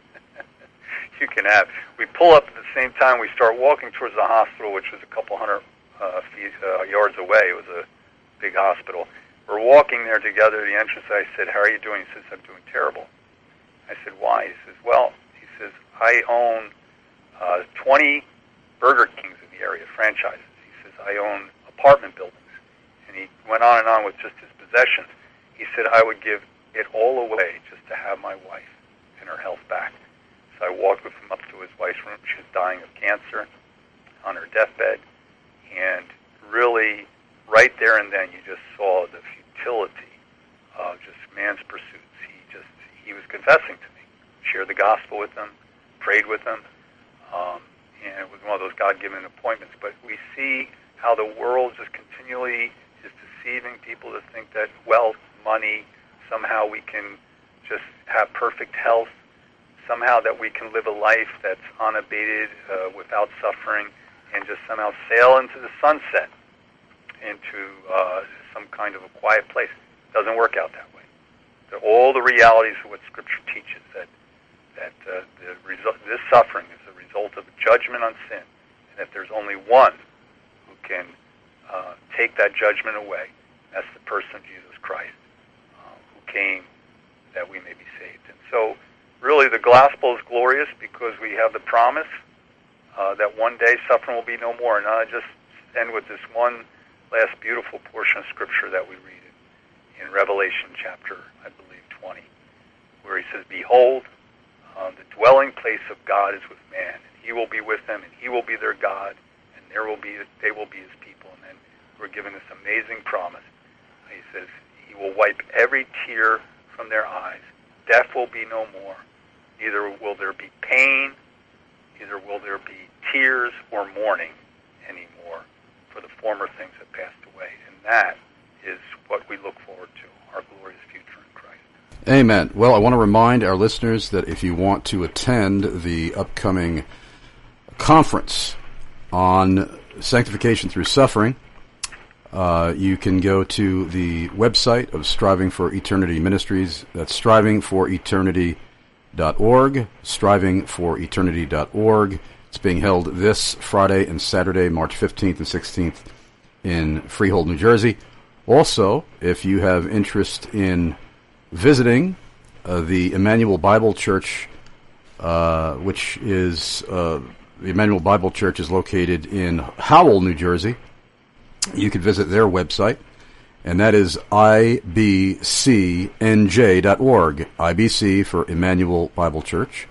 you can have. We pull up at the same time. We start walking towards the hospital, which was a couple hundred uh, feet, uh, yards away. It was a big hospital. We're walking there together at the entrance. I said, "How are you doing?" He says, "I'm doing terrible." I said, "Why?" He says, "Well," he says, "I own uh, twenty Burger Kings in the area, franchises." He says, "I own apartment buildings." And he went on and on with just his possessions. He said, "I would give it all away just to have my wife and her health back." So I walked with him up to his wife's room. She was dying of cancer on her deathbed. And really, right there and then, you just saw the futility of just man's pursuits. He just, he was confessing to me, shared the gospel with them, prayed with them, um, and it was one of those God-given appointments. But we see how the world just continually is deceiving people to think that wealth, money, somehow we can just have perfect health, somehow that we can live a life that's unabated, uh, without suffering, and just somehow sail into the sunset, into uh, some kind of a quiet place. It doesn't work out that way. So all the realities of what Scripture teaches, that that uh, the result, this suffering is the result of judgment on sin, and that there's only one who can uh, take that judgment away. That's the person of Jesus Christ, uh, who came that we may be saved. And so, really, the gospel is glorious because we have the promise uh, that one day suffering will be no more. And I just end with this one last beautiful portion of Scripture that we read in, in Revelation chapter, I believe, twenty, where he says, "Behold, uh, the dwelling place of God is with man, and he will be with them, and he will be their God, and there will be they will be his people." And then we're given this amazing promise. He says, "He will wipe every tear from their eyes. Death will be no more. Neither will there be pain, neither will there be tears or mourning anymore, for the former things have passed away." And that is what we look forward to, our glorious future in Christ. Amen. Well, I want to remind our listeners that if you want to attend the upcoming conference on sanctification through suffering, Uh, you can go to the website of Striving for Eternity Ministries. That's striving for eternity dot org, striving for eternity dot org. It's being held this Friday and Saturday, March fifteenth and sixteenth in Freehold, New Jersey. Also, if you have interest in visiting uh, the Emmanuel Bible Church, uh, which is, uh, the Emmanuel Bible Church is located in Howell, New Jersey, you can visit their website, and that is I B C N J dot org. I B C for Emmanuel Bible Church,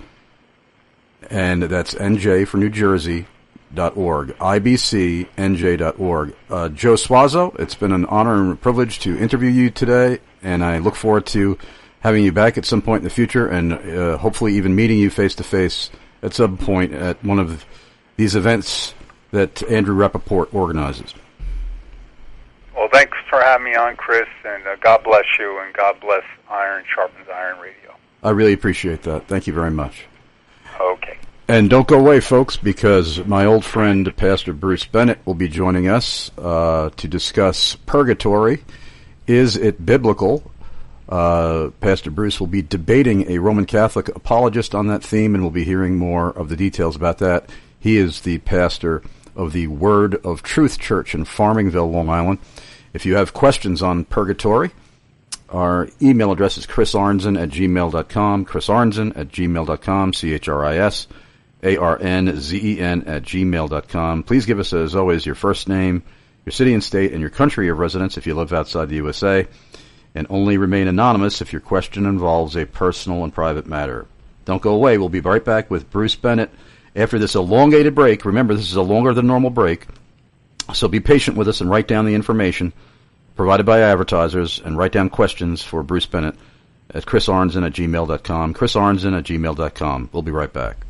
and that's N J for New Jersey dot org. I B C N J dot org. Uh, Joe Suazo, it's been an honor and a privilege to interview you today, and I look forward to having you back at some point in the future, and uh, hopefully even meeting you face to face at some point at one of these events that Andrew Rappaport organizes. Well, thanks for having me on, Chris, and uh, God bless you, and God bless Iron Sharpens Iron Radio. I really appreciate that. Thank you very much. Okay. And don't go away, folks, because my old friend, Pastor Bruce Bennett, will be joining us uh, to discuss purgatory. Is it biblical? Uh, Pastor Bruce will be debating a Roman Catholic apologist on that theme, and we'll be hearing more of the details about that. He is the pastor of the Word of Truth Church in Farmingville, Long Island. If you have questions on purgatory, our email address is chris arnzen at gmail dot com, chris arnzen at gmail dot com, C H R I S A R N Z E N at gmail dot com. Please give us, as always, your first name, your city and state, and your country of residence if you live outside the U S A, and only remain anonymous if your question involves a personal and private matter. Don't go away. We'll be right back with Bruce Bennett After this elongated break, remember this is a longer than normal break, so be patient with us and write down the information provided by advertisers and write down questions for Bruce Bennett at chris arnzen at gmail dot com. chris arnzen at gmail dot com. We'll be right back.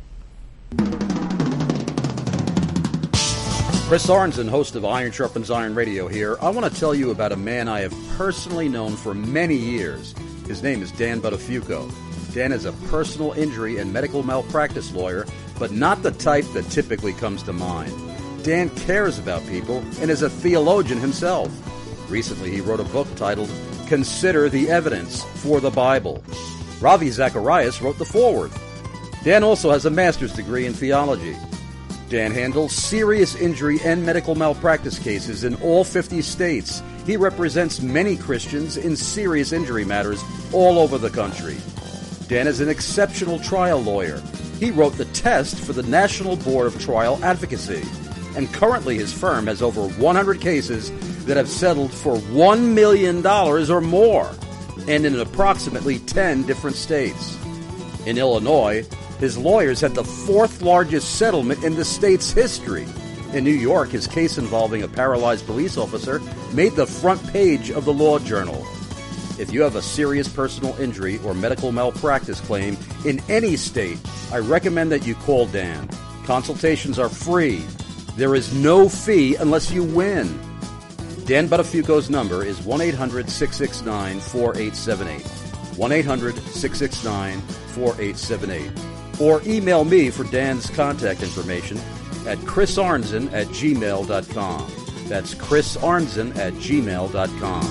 Chris Arnzen, host of Iron Sharpens Iron Radio here. I want to tell you about a man I have personally known for many years. His name is Dan Buttafuoco. Dan is a personal injury and medical malpractice lawyer, but not the type that typically comes to mind. Dan cares about people and is a theologian himself. Recently, he wrote a book titled Consider the Evidence for the Bible. Ravi Zacharias wrote the foreword. Dan also has a master's degree in theology. Dan handles serious injury and medical malpractice cases in all fifty states. He represents many Christians in serious injury matters all over the country. Dan is an exceptional trial lawyer. He wrote the test for the National Board of Trial Advocacy. And currently his firm has over one hundred cases that have settled for one million dollars or more, and in approximately ten different states. In Illinois, his lawyers had the fourth largest settlement in the state's history. In New York, his case involving a paralyzed police officer made the front page of the Law Journal. If you have a serious personal injury or medical malpractice claim in any state, I recommend that you call Dan. Consultations are free. There is no fee unless you win. Dan Buttafuoco's number is one eight hundred six six nine four eight seven eight. one eight hundred six six nine four eight seven eight. Or email me for Dan's contact information at chris arnzen at gmail dot com. That's chris arnzen at gmail dot com.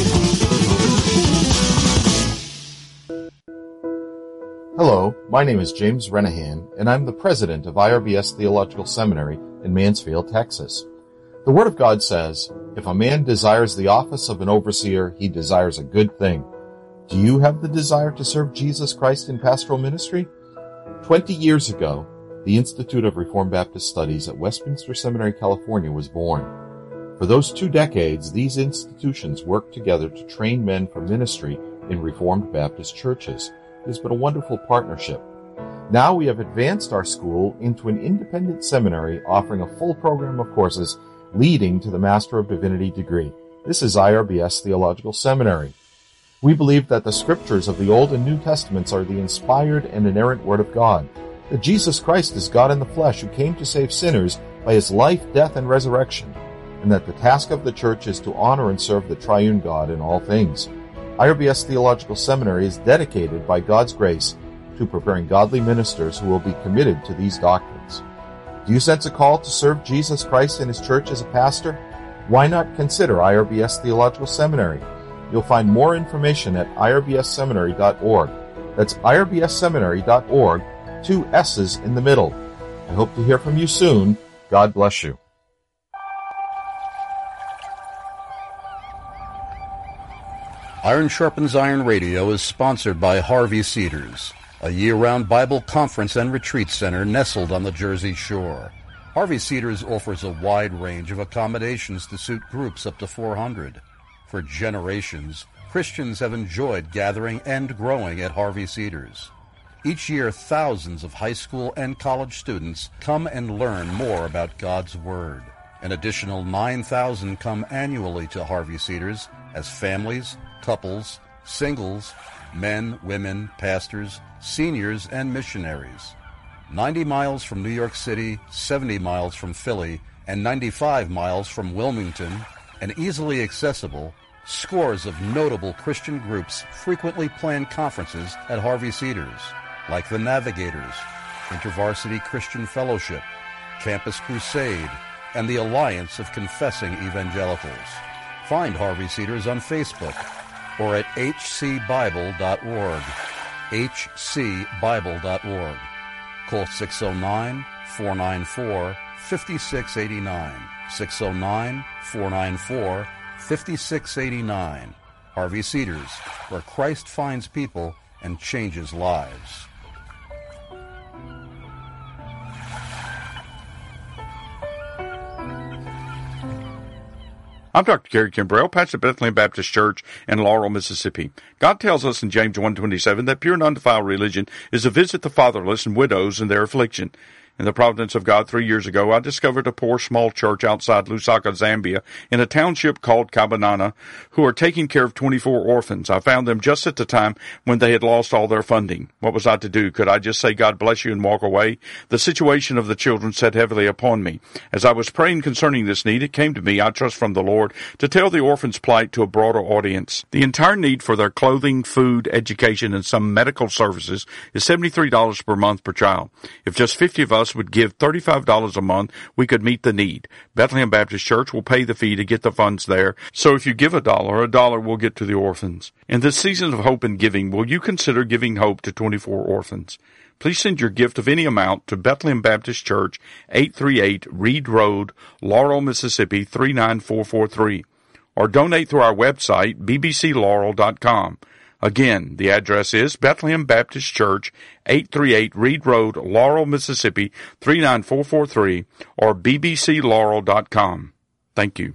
Hello, my name is James Renahan, and I'm the president of I R B S Theological Seminary in Mansfield, Texas. The Word of God says, if a man desires the office of an overseer, he desires a good thing. Do you have the desire to serve Jesus Christ in pastoral ministry? Twenty years ago, the Institute of Reformed Baptist Studies at Westminster Seminary, California was born. For those two decades, these institutions worked together to train men for ministry in Reformed Baptist churches. It has been a wonderful partnership. Now we have advanced our school into an independent seminary offering a full program of courses leading to the Master of Divinity degree. This is I R B S Theological Seminary. We believe that the scriptures of the Old and New Testaments are the inspired and inerrant Word of God, that Jesus Christ is God in the flesh who came to save sinners by his life, death, and resurrection, and that the task of the church is to honor and serve the triune God in all things. I R B S Theological Seminary is dedicated by God's grace to preparing godly ministers who will be committed to these doctrines. Do you sense a call to serve Jesus Christ in his church as a pastor? Why not consider I R B S Theological Seminary? You'll find more information at I R B S seminary dot org. That's I R B S seminary dot org, two S's in the middle. I hope to hear from you soon. God bless you. Iron Sharpens Iron Radio is sponsored by Harvey Cedars, a year-round Bible conference and retreat center nestled on the Jersey Shore. Harvey Cedars offers a wide range of accommodations to suit groups up to four hundred. For generations, Christians have enjoyed gathering and growing at Harvey Cedars. Each year, thousands of high school and college students come and learn more about God's Word. An additional nine thousand come annually to Harvey Cedars as families, couples, singles, men, women, pastors, seniors, and missionaries. ninety miles from New York City, seventy miles from Philly, and ninety-five miles from Wilmington, and easily accessible, scores of notable Christian groups frequently plan conferences at Harvey Cedars, like the Navigators, InterVarsity Christian Fellowship, Campus Crusade, and the Alliance of Confessing Evangelicals. Find Harvey Cedars on Facebook or at h c bible dot org, h c bible dot org. Call six oh nine, four nine four, five six eight nine, six oh nine, four nine four, five six eight nine. Harvey Cedars, where Christ finds people and changes lives. I'm Doctor Gary Kimbrell, pastor of Bethlehem Baptist Church in Laurel, Mississippi. God tells us in James one twenty-seven that pure and undefiled religion is to visit the fatherless and widows in their affliction. In the providence of God, three years ago, I discovered a poor small church outside Lusaka, Zambia, in a township called Kabanana, who are taking care of twenty-four orphans. I found them just at the time when they had lost all their funding. What was I to do? Could I just say, God bless you, and walk away? The situation of the children sat heavily upon me. As I was praying concerning this need, it came to me, I trust from the Lord, to tell the orphans' plight to a broader audience. The entire need for their clothing, food, education, and some medical services is seventy-three dollars per month per child. If just fifty of us would give thirty-five dollars a month, we could meet the need. Bethlehem Baptist Church will pay the fee to get the funds there, so if you give a dollar, a dollar will get to the orphans. In this season of hope and giving, will you consider giving hope to twenty-four orphans? Please send your gift of any amount to Bethlehem Baptist Church, eight thirty-eight Reed Road, Laurel, Mississippi, three nine four four three, or donate through our website, b b c laurel dot com. Again, the address is Bethlehem Baptist Church, eight thirty-eight Reed Road, Laurel, Mississippi, three nine four four three, or b b c laurel dot com. Thank you.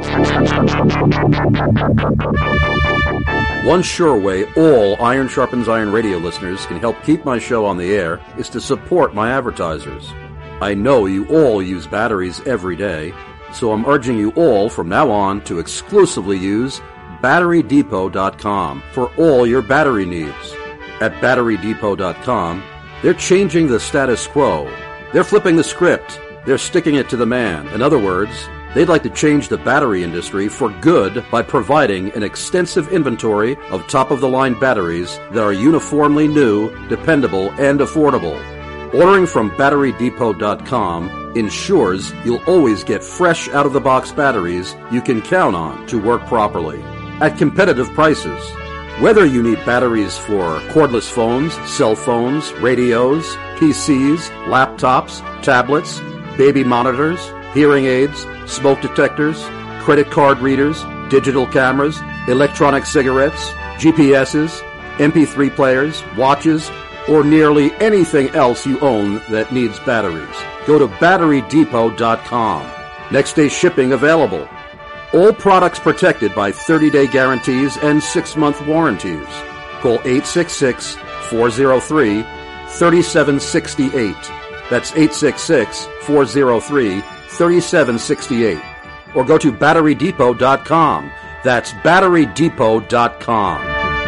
One sure way all Iron Sharpens Iron radio listeners can help keep my show on the air is to support my advertisers. I know you all use batteries every day, so I'm urging you all from now on to exclusively use battery depot dot com for all your battery needs. At battery depot dot com, they're changing the status quo. They're flipping the script. They're sticking it to the man. In other words, they'd like to change the battery industry for good by providing an extensive inventory of top-of-the-line batteries that are uniformly new, dependable, and affordable. Ordering from battery depot dot com ensures you'll always get fresh out-of-the-box batteries you can count on to work properly at competitive prices. Whether you need batteries for cordless phones, cell phones, radios, P Cs, laptops, tablets, baby monitors, hearing aids, smoke detectors, credit card readers, digital cameras, electronic cigarettes, G P S's, M P three players, watches, or nearly anything else you own that needs batteries, go to battery depot dot com. Next day shipping available. All products protected by thirty-day guarantees and six-month warranties. Call eight six six, four oh three, three seven six eight. That's eight six six, four oh three, three seven six eight. Or go to battery depot dot com. That's battery depot dot com.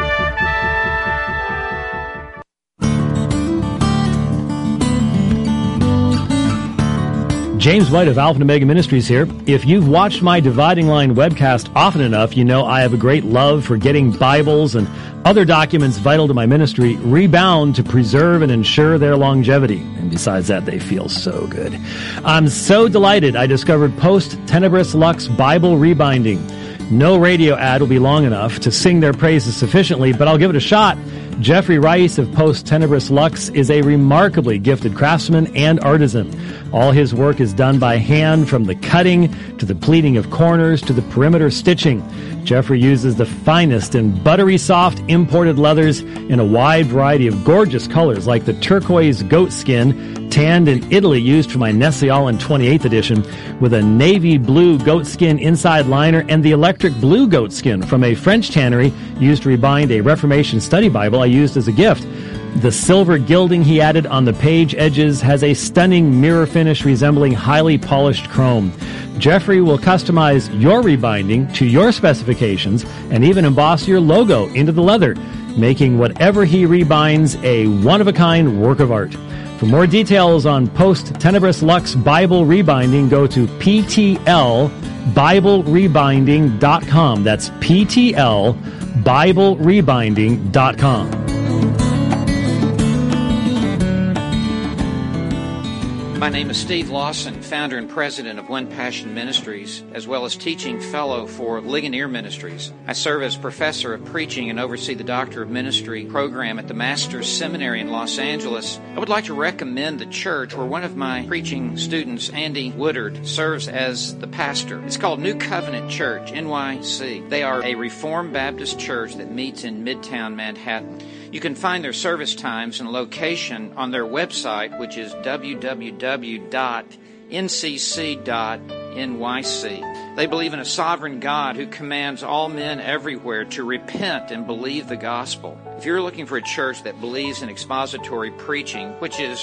James White of Alpha and Omega Ministries here. If you've watched my Dividing Line webcast often enough, you know I have a great love for getting Bibles and other documents vital to my ministry rebound to preserve and ensure their longevity. And besides that, they feel so good. I'm so delighted I discovered Post Tenebris Lux Bible Rebinding. No radio ad will be long enough to sing their praises sufficiently, but I'll give it a shot. Jeffrey Rice of Post Tenebris Lux is a remarkably gifted craftsman and artisan. All his work is done by hand, from the cutting to the pleating of corners to the perimeter stitching. Jeffrey uses the finest and buttery soft imported leathers in a wide variety of gorgeous colors, like the turquoise goat skin, tanned in Italy, used for my Nestle-Aland twenty-eighth edition, with a navy blue goat skin inside liner, and the electric blue goat skin from a French tannery used to rebind a Reformation study Bible I used as a gift. The silver gilding he added on the page edges has a stunning mirror finish resembling highly polished chrome. Jeffrey will customize your rebinding to your specifications and even emboss your logo into the leather, making whatever he rebinds a one-of-a-kind work of art. For more details on Post Tenebris Lux Bible Rebinding, go to p t l bible rebinding dot com. That's p t l bible rebinding dot com. My name is Steve Lawson, founder and president of One Passion Ministries, as well as teaching fellow for Ligonier Ministries. I serve as professor of preaching and oversee the Doctor of Ministry program at the Master's Seminary in Los Angeles. I would like to recommend the church where one of my preaching students, Andy Woodard, serves as the pastor. It's called New Covenant Church, N Y C. They are a Reformed Baptist church that meets in Midtown Manhattan. You can find their service times and location on their website, which is w w w dot n c c dot n y c. They believe in a sovereign God who commands all men everywhere to repent and believe the gospel. If you're looking for a church that believes in expository preaching, which is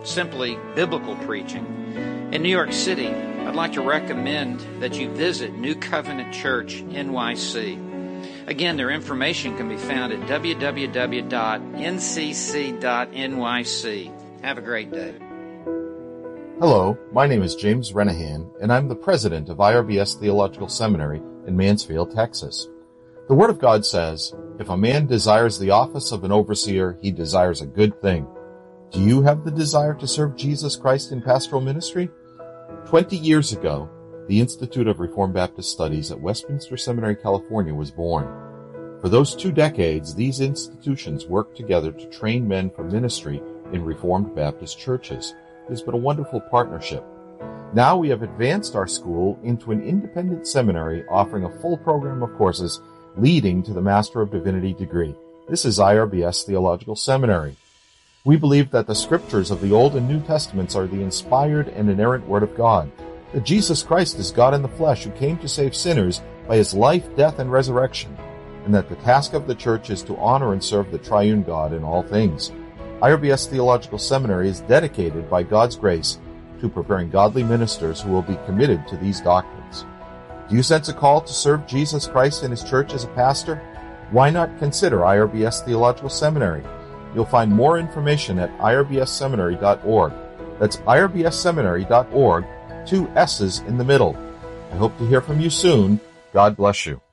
simply biblical preaching. In New York City, I'd like to recommend that you visit New Covenant Church N Y C. Again, their information can be found at w w w dot n c c dot n y c. Have a great day. Hello, my name is James Renahan, and I'm the president of I R B S Theological Seminary in Mansfield, Texas. The Word of God says, if a man desires the office of an overseer, he desires a good thing. Do you have the desire to serve Jesus Christ in pastoral ministry? Twenty years ago, the Institute of Reformed Baptist Studies at Westminster Seminary, California was born. For those two decades, these institutions worked together to train men for ministry in Reformed Baptist churches. It has been a wonderful partnership. Now we have advanced our school into an independent seminary offering a full program of courses leading to the Master of Divinity degree. This is I R B S Theological Seminary. We believe that the scriptures of the Old and New Testaments are the inspired and inerrant Word of God, that Jesus Christ is God in the flesh who came to save sinners by his life, death, and resurrection, and that the task of the church is to honor and serve the triune God in all things. I R B S Theological Seminary is dedicated by God's grace to preparing godly ministers who will be committed to these doctrines. Do you sense a call to serve Jesus Christ in his church as a pastor? Why not consider I R B S Theological Seminary? You'll find more information at I R B S seminary dot org. That's I R B S seminary dot org, two S's in the middle. I hope to hear from you soon. God bless you.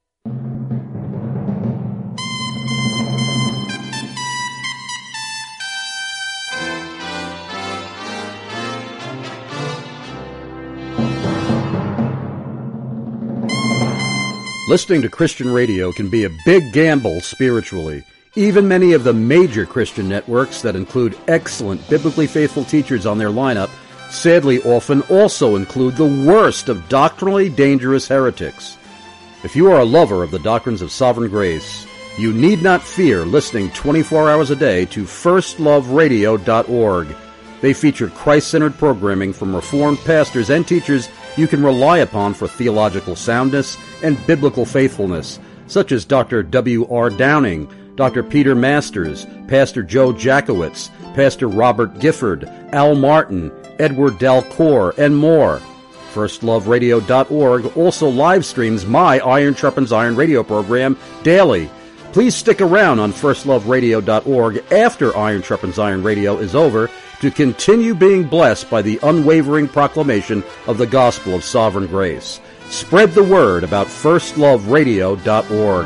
Listening to Christian radio can be a big gamble spiritually. Even many of the major Christian networks that include excellent biblically faithful teachers on their lineup sadly often also include the worst of doctrinally dangerous heretics. If you are a lover of the doctrines of sovereign grace, you need not fear listening twenty-four hours a day to first love radio dot org. They feature Christ-centered programming from Reformed pastors and teachers you can rely upon for theological soundness and biblical faithfulness, such as Doctor W R Downing, Doctor Peter Masters, Pastor Joe Jackowitz, Pastor Robert Gifford, Al Martin, Edward Dalcour, and more. first love radio dot org also live streams my Iron Sharpens Iron radio program daily. Please stick around on first love radio dot org after Iron Sharpens Iron radio is over to continue being blessed by the unwavering proclamation of the gospel of sovereign grace. Spread the word about first love radio dot org.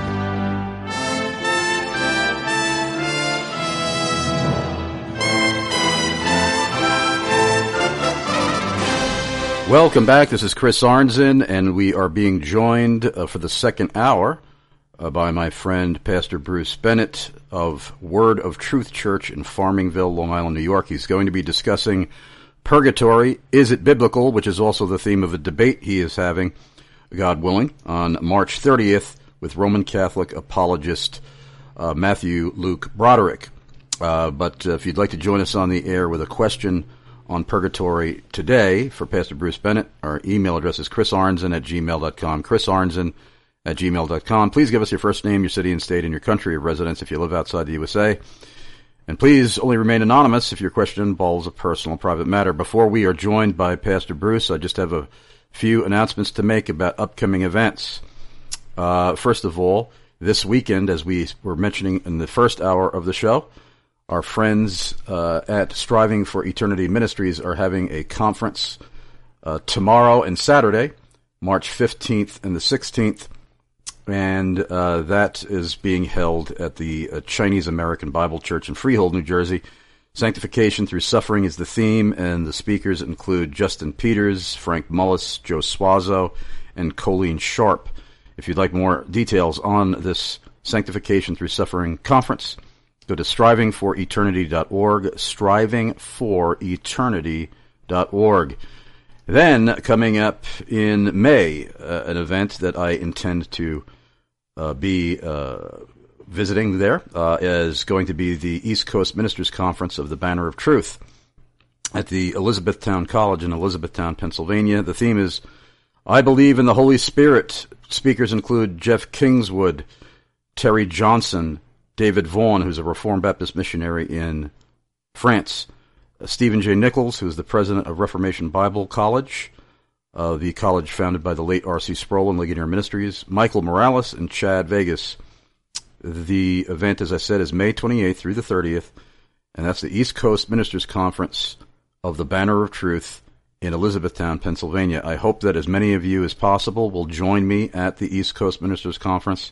Welcome back. This is Chris Arnzen, and we are being joined uh, for the second hour uh, by my friend Pastor Bruce Bennett of Word of Truth Church in Farmingville, Long Island, New York. He's going to be discussing purgatory. Is it biblical? Which is also the theme of a debate he is having, God willing, on March thirtieth with Roman Catholic apologist uh, Matthew Luke Broderick. Uh, but uh, if you'd like to join us on the air with a question on purgatory today for Pastor Bruce Bennett, our email address is chrisarnzen at gmail dot com, chrisarnzen at gmail dot com. Please give us your first name, your city and state, and your country of residence if you live outside the U S A. And please only remain anonymous if your question involves a personal, private matter. Before we are joined by Pastor Bruce, I just have a few announcements to make about upcoming events. Uh, first of all, this weekend, as we were mentioning in the first hour of the show, our friends uh, at Striving for Eternity Ministries are having a conference uh, tomorrow and Saturday, March fifteenth and the sixteenth, and uh, that is being held at the uh, Chinese American Bible Church in Freehold, New Jersey. Sanctification through suffering is the theme, and the speakers include Justin Peters, Frank Mullis, Joe Suazo, and Colleen Sharp. If you'd like more details on this Sanctification through Suffering conference, go to striving for eternity dot org, striving for eternity dot org. Then, coming up in May, uh, an event that I intend to uh, be uh, visiting there uh, is going to be the East Coast Ministers Conference of the Banner of Truth at the Elizabethtown College in Elizabethtown, Pennsylvania. The theme is, I Believe in the Holy Spirit. Speakers include Jeff Kingswood, Terry Johnson, David Vaughan, who's a Reformed Baptist missionary in France, uh, Stephen J. Nichols, who is the president of Reformation Bible College, uh, the college founded by the late R C Sproul and Ligonier Ministries, Michael Morales, and Chad Vegas. The event, as I said, is May twenty-eighth through the thirtieth, and that's the East Coast Ministers Conference of the Banner of Truth in Elizabethtown, Pennsylvania. I hope that as many of you as possible will join me at the East Coast Ministers Conference.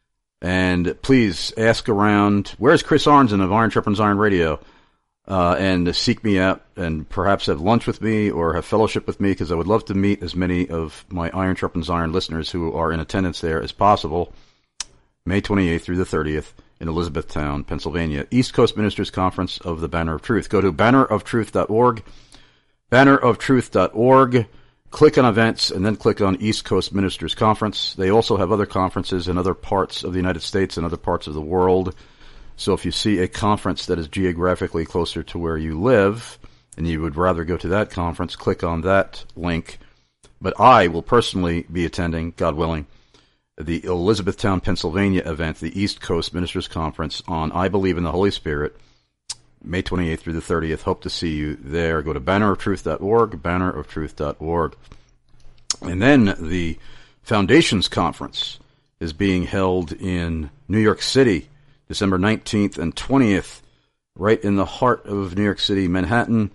And please ask around, where's Chris Arnzen of Iron Sharpens Iron Radio? Uh, and seek me out and perhaps have lunch with me or have fellowship with me, because I would love to meet as many of my Iron Sharpens Iron listeners who are in attendance there as possible. May twenty-eighth through the thirtieth in Elizabethtown, Pennsylvania. East Coast Ministers Conference of the Banner of Truth. Go to banner of truth dot org. banner of truth dot org. Click on events and then click on East Coast Ministers Conference. They also have other conferences in other parts of the United States and other parts of the world. So if you see a conference that is geographically closer to where you live and you would rather go to that conference, click on that link. But I will personally be attending, God willing, the Elizabethtown, Pennsylvania event, the East Coast Ministers Conference on I Believe in the Holy Spirit, May twenty-eighth through the thirtieth. Hope to see you there. Go to banner of truth dot org, banner of truth dot org. And then the Foundations Conference is being held in New York City, December nineteenth and twentieth, right in the heart of New York City, Manhattan.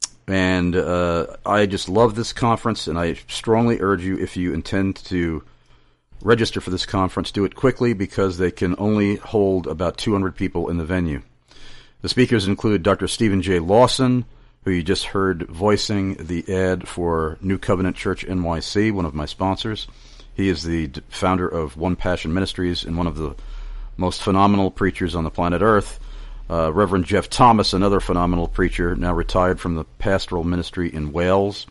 And uh, I just love this conference, and I strongly urge you, if you intend to register for this conference, do it quickly, because they can only hold about two hundred people in the venue. The speakers include Doctor Stephen J. Lawson, who you just heard voicing the ad for New Covenant Church N Y C, one of my sponsors. He is the founder of One Passion Ministries and one of the most phenomenal preachers on the planet Earth. Uh, Reverend Jeff Thomas, another phenomenal preacher, now retired from the pastoral ministry in Wales.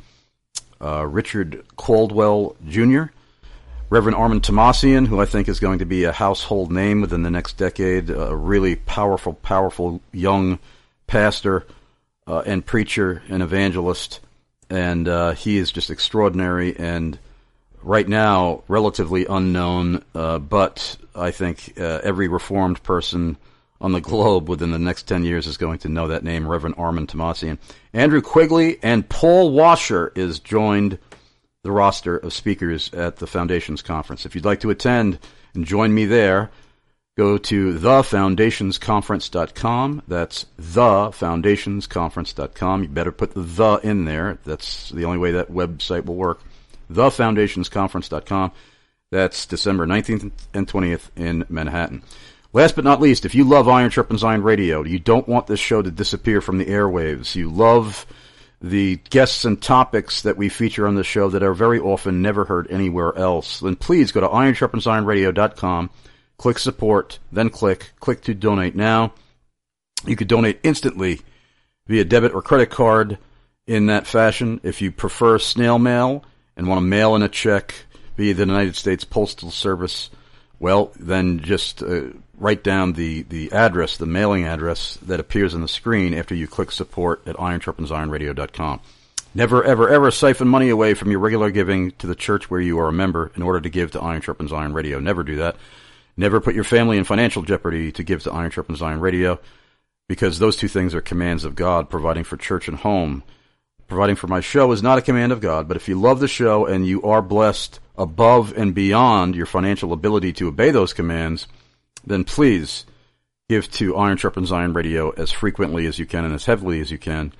Uh, Richard Caldwell Junior Reverend Armin Tomasian, who I think is going to be a household name within the next decade, a really powerful, powerful young pastor uh, and preacher and evangelist, and uh, he is just extraordinary and right now relatively unknown, uh, but I think uh, every Reformed person on the globe within the next ten years is going to know that name, Reverend Armin Tomasian. Andrew Quigley and Paul Washer is joined the roster of speakers at the Foundations Conference. If you'd like to attend and join me there, go to the foundations conference dot com. That's the foundations conference dot com. You better put the the in there. That's the only way that website will work. the foundations conference dot com. That's December nineteenth and twentieth in Manhattan. Last but not least, if you love Iron Sharpens Iron Radio, you don't want this show to disappear from the airwaves, you love the guests and topics that we feature on the show that are very often never heard anywhere else, then please go to iron sharpens iron radio dot com, click support, then click, click to donate now. You could donate instantly via debit or credit card in that fashion. If you prefer snail mail and want to mail in a check via the United States Postal Service, well, then just uh, write down the, the address, the mailing address that appears on the screen after you click support at iron sharpens iron radio dot com. Never, ever, ever siphon money away from your regular giving to the church where you are a member in order to give to Iron Sharpens Iron Radio. Never do that. Never put your family in financial jeopardy to give to Iron Sharpens Iron Radio, because those two things are commands of God, providing for church and home. Providing for my show is not a command of God, but if you love the show and you are blessed above and beyond your financial ability to obey those commands, then please give to Iron Sharpens Iron Radio as frequently as you can and as heavily as you can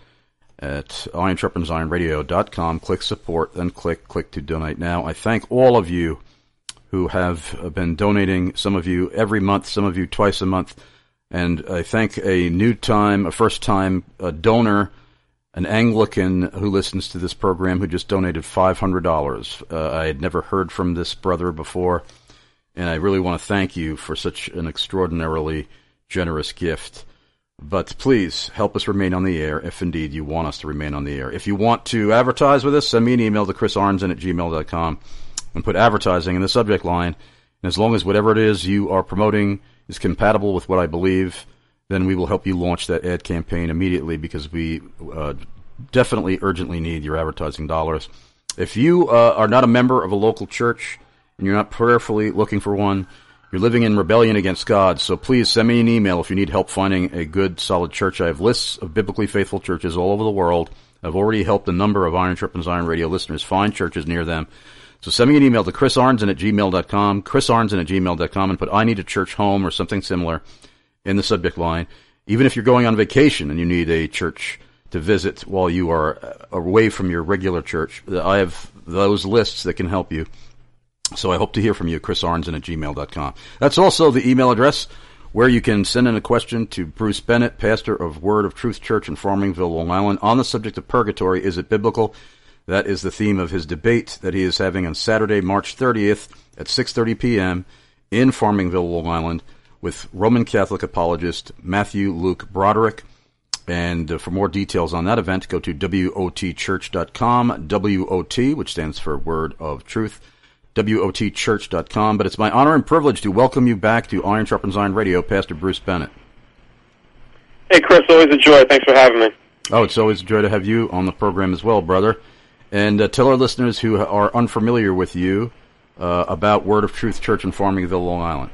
at iron sharpens iron radio dot com. Click support, then click click to donate now. I thank all of you who have been donating, some of you every month, some of you twice a month, and I thank a new time, a first time a donor, an Anglican who listens to this program, who just donated five hundred dollars. Uh, I had never heard from this brother before, and I really want to thank you for such an extraordinarily generous gift. But please help us remain on the air if indeed you want us to remain on the air. If you want to advertise with us, send me an email to chris arnzen at gmail dot com and put advertising in the subject line. And as long as whatever it is you are promoting is compatible with what I believe, then we will help you launch that ad campaign immediately, because we uh, definitely urgently need your advertising dollars. If you uh, are not a member of a local church and you're not prayerfully looking for one, You're living in rebellion against God, so please send me an email if you need help finding a good, solid church. I have lists of biblically faithful churches all over the world. I've already helped a number of Iron Sharpens Iron radio listeners find churches near them. So send me an email to chris arnzen at gmail dot com, chris arnzen at gmail dot com, and put I need a church home or something similar in the subject line. Even if you're going on vacation and you need a church to visit while you are away from your regular church, I have those lists that can help you. So I hope to hear from you, chris arnzen at gmail dot com. That's also the email address where you can send in a question to Bruce Bennett, pastor of Word of Truth Church in Farmingville, Long Island, on the subject of purgatory. Is it biblical? That is the theme of his debate that he is having on Saturday, March thirtieth at six thirty p.m. in Farmingville, Long Island, with Roman Catholic apologist Matthew Luke Broderick. And uh, for more details on that event, go to W O T church dot com, W O T, which stands for Word of Truth, W O T church dot com. But it's my honor and privilege to welcome you back to Iron Sharpens Iron Radio, Pastor Bruce Bennett. Hey, Chris, always a joy. Thanks for having me. Oh, it's always a joy to have you on the program as well, brother. And uh, tell our listeners who are unfamiliar with you uh, about Word of Truth Church in Farmingville, Long Island.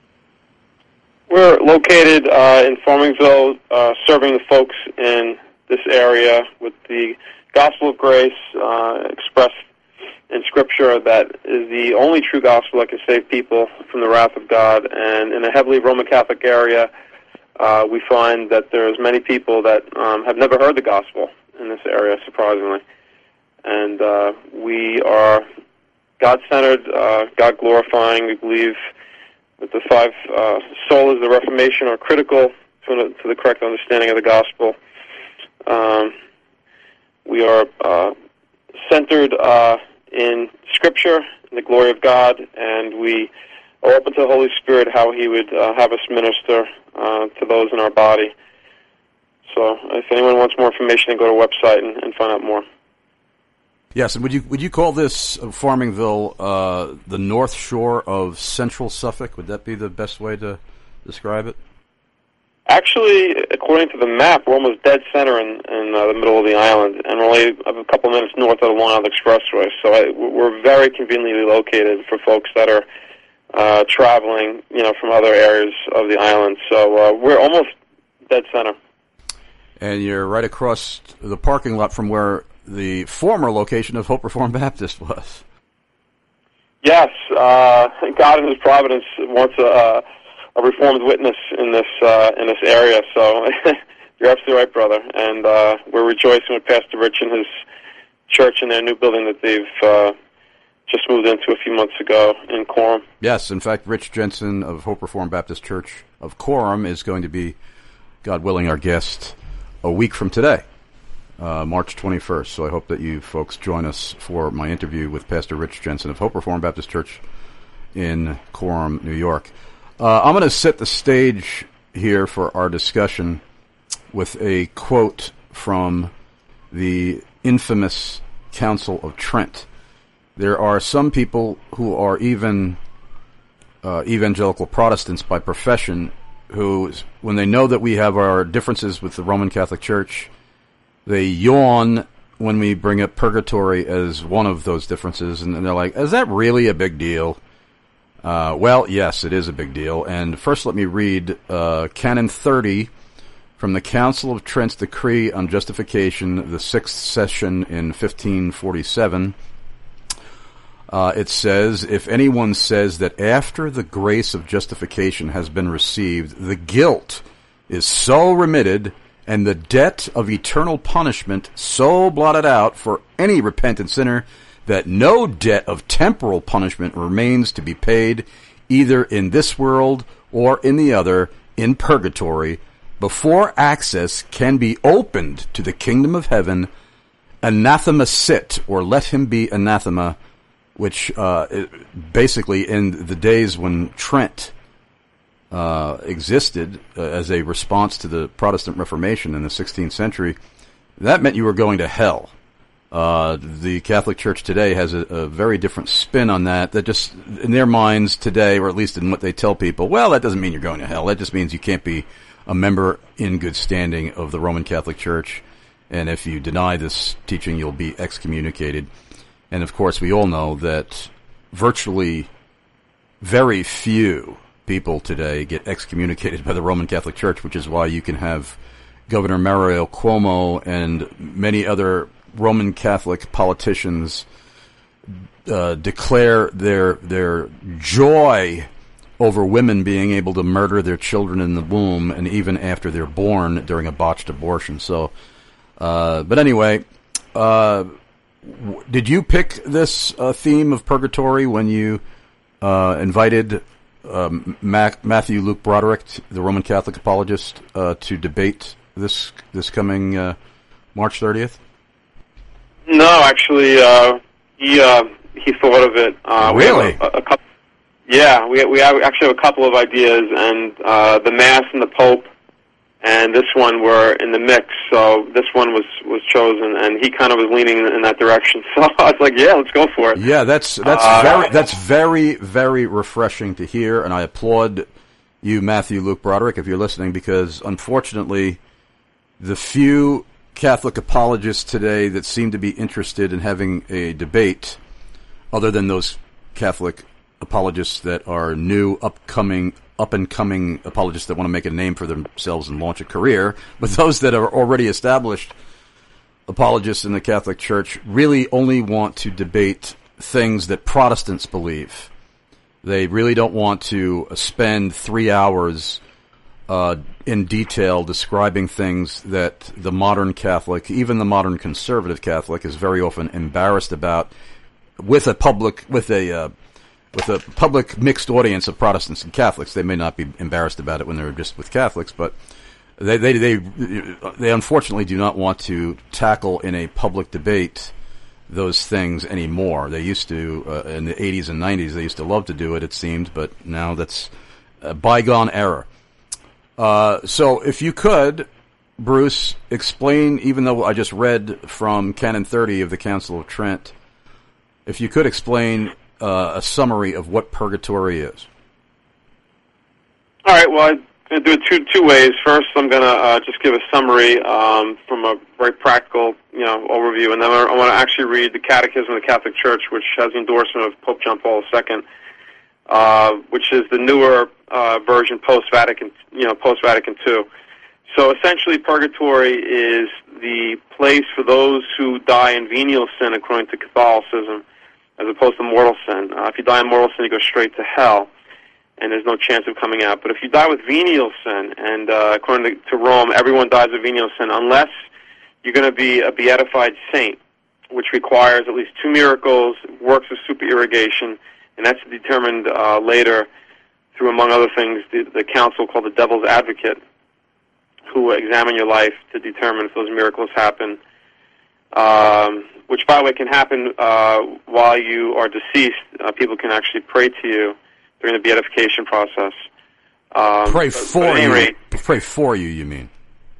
We're located uh, in Farmingville, uh, serving the folks in this area with the gospel of grace uh, expressed in Scripture that is the only true gospel that can save people from the wrath of God. And in a heavily Roman Catholic area, uh, we find that there's many people that um, have never heard the gospel in this area, surprisingly. And uh, we are God-centered, uh, God-glorifying. We believe that the five uh, solas of the Reformation are critical to, to the correct understanding of the gospel. Um, we are uh, centered uh, in Scripture, in the glory of God, and we are open to the Holy Spirit, how He would uh, have us minister uh, to those in our body. So if anyone wants more information, then go to our website and, and find out more. Yes, and would you would you call this uh, Farmingville uh, the North Shore of Central Suffolk? Would that be the best way to describe it? Actually, according to the map, we're almost dead center in, in uh, the middle of the island, and we're only a couple minutes north of the Long Island Expressway. So I, we're very conveniently located for folks that are uh, traveling, you know, from other areas of the island. So uh, we're almost dead center. And you're right across the parking lot from where the former location of Hope Reformed Baptist was. Yes, uh, God in His providence wants a, a Reformed witness in this uh, in this area. So you're absolutely right, brother. And uh, we're rejoicing with Pastor Rich and his church in their new building that they've uh, just moved into a few months ago in Coram. Yes, in fact, Rich Jensen of Hope Reformed Baptist Church of Coram is going to be, God willing, our guest a week from today. Uh, March twenty-first, so I hope that you folks join us for my interview with Pastor Rich Jensen of Hope Reformed Baptist Church in Coram, New York. Uh, I'm going to set the stage here for our discussion with a quote from the infamous Council of Trent. There are some people who are even uh, evangelical Protestants by profession who, when they know that we have our differences with the Roman Catholic Church, they yawn when we bring up purgatory as one of those differences, and they're like, is that really a big deal? Uh, well, yes, it is a big deal. And first let me read uh, Canon thirty from the Council of Trent's Decree on Justification, the sixth session in fifteen forty-seven. Uh, it says, if anyone says that after the grace of justification has been received, the guilt is so remitted and the debt of eternal punishment so blotted out for any repentant sinner that no debt of temporal punishment remains to be paid either in this world or in the other, in purgatory, before access can be opened to the kingdom of heaven, anathema sit, or let him be anathema, which uh, basically in the days when Trent Uh, existed uh, as a response to the Protestant Reformation in the sixteenth century, that meant you were going to hell. Uh, the Catholic Church today has a, a very different spin on that, that just, in their minds today, or at least in what they tell people, well, that doesn't mean you're going to hell. That just means you can't be a member in good standing of the Roman Catholic Church, and if you deny this teaching, you'll be excommunicated. And of course, we all know that virtually very few people today get excommunicated by the Roman Catholic Church, which is why you can have Governor Mario Cuomo and many other Roman Catholic politicians uh, declare their their joy over women being able to murder their children in the womb and even after they're born during a botched abortion. So, uh, but anyway, uh, w- did you pick this uh, theme of purgatory when you uh, invited um, Mac- Matthew Luke Broderick, the Roman Catholic apologist, uh, to debate this this coming uh, March thirtieth? No, actually, uh, he uh, he thought of it. Uh, really? A, a couple, yeah, we we have actually have a couple of ideas, and uh, the Mass and the Pope, and this one were in the mix. So this one was, was chosen, and he kind of was leaning in that direction. So I was like, yeah, let's go for it. Yeah, that's that's uh, very that's very very refreshing to hear, and I applaud you, Matthew Luke Broderick, if you're listening, because unfortunately, the few Catholic apologists today that seem to be interested in having a debate, other than those Catholic apologists that are new, upcoming, up-and-coming apologists that want to make a name for themselves and launch a career, but those that are already established apologists in the Catholic Church really only want to debate things that Protestants believe. They really don't want to spend three hours Uh, in detail describing things that the modern Catholic, even the modern conservative Catholic, is very often embarrassed about with a public, with a, uh, with a public mixed audience of Protestants and Catholics. They may not be embarrassed about it when they're just with Catholics, but they, they, they, they unfortunately do not want to tackle in a public debate those things anymore. They used to, uh, in the eighties and nineties, they used to love to do it, it seemed, but now that's a bygone era. Uh, so if you could, Bruce, explain, even though I just read from Canon thirty of the Council of Trent, if you could explain uh, a summary of what purgatory is. All right, well, I'm going to do it two, two ways. First, I'm going to uh, just give a summary um, from a very practical you know, overview, and then I want to actually read the Catechism of the Catholic Church, which has the endorsement of Pope John Paul the Second. Uh, which is the newer uh, version post-Vatican, you know, post-Vatican two. So essentially, purgatory is the place for those who die in venial sin, according to Catholicism, as opposed to mortal sin. Uh, if you die in mortal sin, you go straight to hell, and there's no chance of coming out. But if you die with venial sin, and uh, according to, to Rome, everyone dies with venial sin, unless you're going to be a beatified saint, which requires at least two miracles, works of supererogation, and that's determined uh, later through, among other things, the, the council called the Devil's Advocate, who will examine your life to determine if those miracles happen, um, which, by the way, can happen uh, while you are deceased. Uh, people can actually pray to you during the beatification process. Um, pray but, for but at any you. rate, Pray for you, you mean?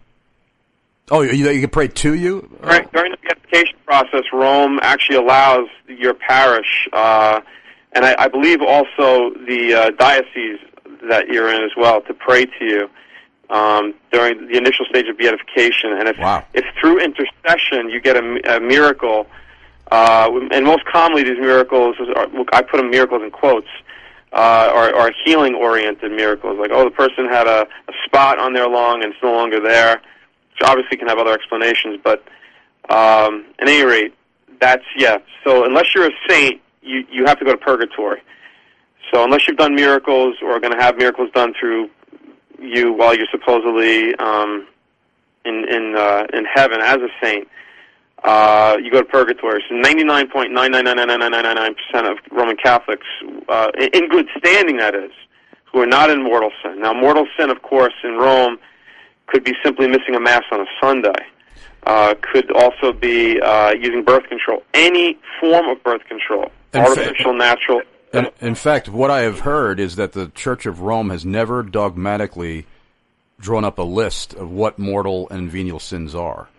Oh, you, you can pray to you? Right, during the beatification process, Rome actually allows your parish uh, and I, I believe also the uh, diocese that you're in as well to pray to you um, during the initial stage of beatification. And if, wow. if through intercession you get a, a miracle, uh, and most commonly these miracles, are, I put them miracles in quotes, uh, are, are healing-oriented miracles. Like, oh, the person had a, a spot on their lung and it's no longer there, which obviously can have other explanations. But um, at any rate, that's, yeah. So unless you're a saint, You, you have to go to purgatory. So unless you've done miracles or are going to have miracles done through you while you're supposedly um, in in uh, in heaven as a saint, uh, you go to purgatory. So ninety-nine point nine nine nine nine nine nine nine percent of Roman Catholics, uh, in good standing that is, who are not in mortal sin. Now, mortal sin, of course, in Rome could be simply missing a Mass on a Sunday. Uh, could also be uh, using birth control, any form of birth control, in artificial, fa- natural. In, in fact, what I have heard is that the Church of Rome has never dogmatically drawn up a list of what mortal and venial sins are.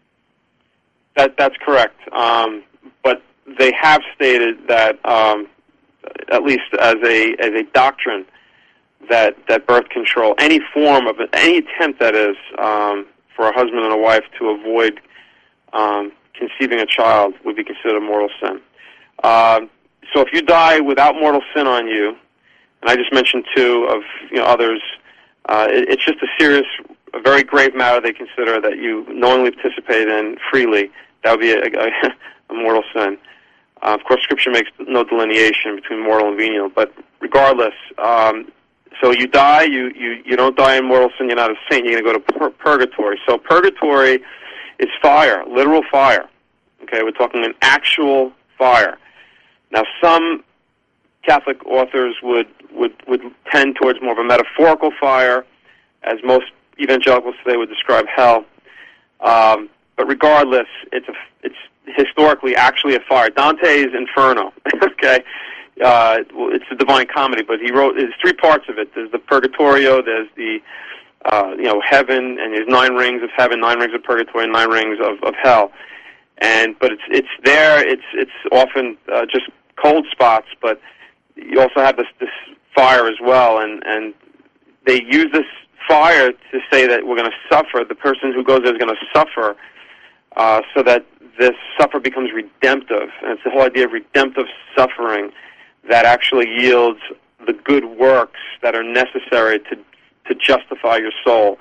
That that's correct, um, but they have stated that, um, at least as a as a doctrine, that that birth control, any form of any attempt that is. Um, for a husband and a wife to avoid um, conceiving a child would be considered a mortal sin. Uh, so if you die without mortal sin on you, and I just mentioned two of you know others. Uh, it, it's just a serious, a very grave matter they consider that you knowingly participate in freely. That would be a, a, a mortal sin. Uh, of course, Scripture makes no delineation between mortal and venial, but regardless, um, so you die, you, you, you don't die in mortal sin, you're not a saint, you're going to go to pur- purgatory. So purgatory is fire, literal fire. Okay, we're talking an actual fire. Now, some Catholic authors would, would, would tend towards more of a metaphorical fire, as most evangelicals today would describe hell. Um, but regardless, it's a, it's historically actually a fire. Dante's Inferno, okay? Uh, well, it's a Divine Comedy, but he wrote, there's three parts of it. There's the Purgatorio, there's the, uh, you know, heaven, and there's nine rings of heaven, nine rings of purgatory, and nine rings of, of hell. And, but it's, it's there, it's, it's often, uh, just cold spots, but you also have this, this fire as well, and, and they use this fire to say that we're going to suffer, the person who goes there is going to suffer, uh, so that this suffer becomes redemptive. And it's the whole idea of redemptive suffering that actually yields the good works that are necessary to to justify your soul.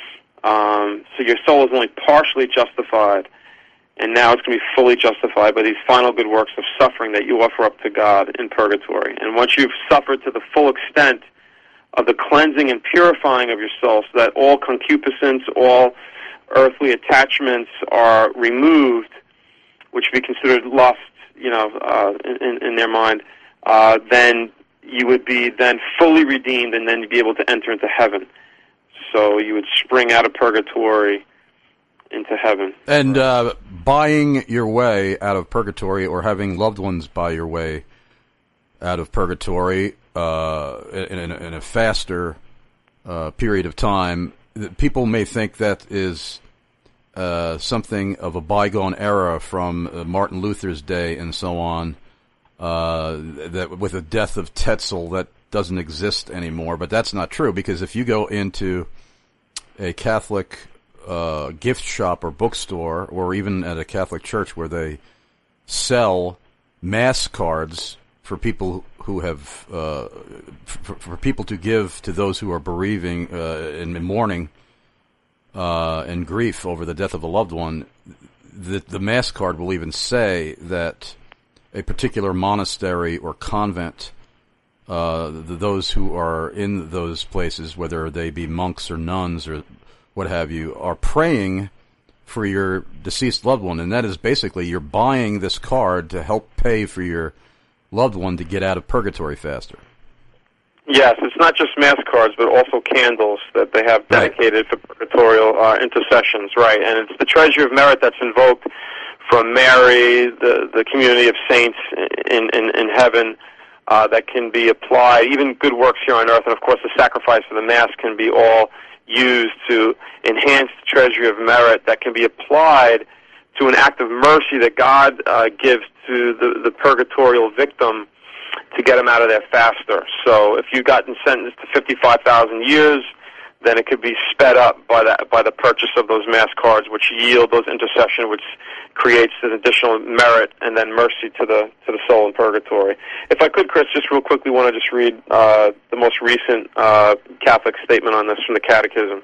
Um, so your soul is only partially justified, and now it's going to be fully justified by these final good works of suffering that you offer up to God in purgatory. And once you've suffered to the full extent of the cleansing and purifying of your soul, so that all concupiscence, all earthly attachments are removed, which would be considered lust, you know, uh, in, in their mind, uh, then you would be then fully redeemed, and then you'd be able to enter into heaven. So you would spring out of purgatory into heaven. And uh, buying your way out of purgatory, or having loved ones buy your way out of purgatory uh, in, in, in a faster uh, period of time, people may think that is uh, something of a bygone era from uh, Martin Luther's day and so on, uh, that with the death of Tetzel that doesn't exist anymore. But that's not true, because if you go into a Catholic uh, gift shop or bookstore, or even at a Catholic church where they sell mass cards for people who have, uh, for, for people to give to those who are bereaving uh, in mourning uh, and grief over the death of a loved one, the, the mass card will even say that a particular monastery or convent, uh, the, those who are in those places, whether they be monks or nuns or what have you, are praying for your deceased loved one. And that is basically, you're buying this card to help pay for your loved one to get out of purgatory faster. Yes, it's not just mass cards, but also candles that they have dedicated right. for purgatorial uh, intercessions, right? And it's the treasure of merit that's invoked from Mary, the the community of saints in in, in heaven, uh, that can be applied, even good works here on earth, and of course the sacrifice of the Mass can be all used to enhance the treasury of merit that can be applied to an act of mercy that God uh, gives to the, the purgatorial victim to get him out of there faster. So if you've gotten sentenced to fifty-five thousand years, then it could be sped up by the, by the purchase of those mass cards, which yield those intercession, which creates an additional merit and then mercy to the to the soul in purgatory. If I could, Chris, just real quickly want to just read uh, the most recent uh, Catholic statement on this from the Catechism.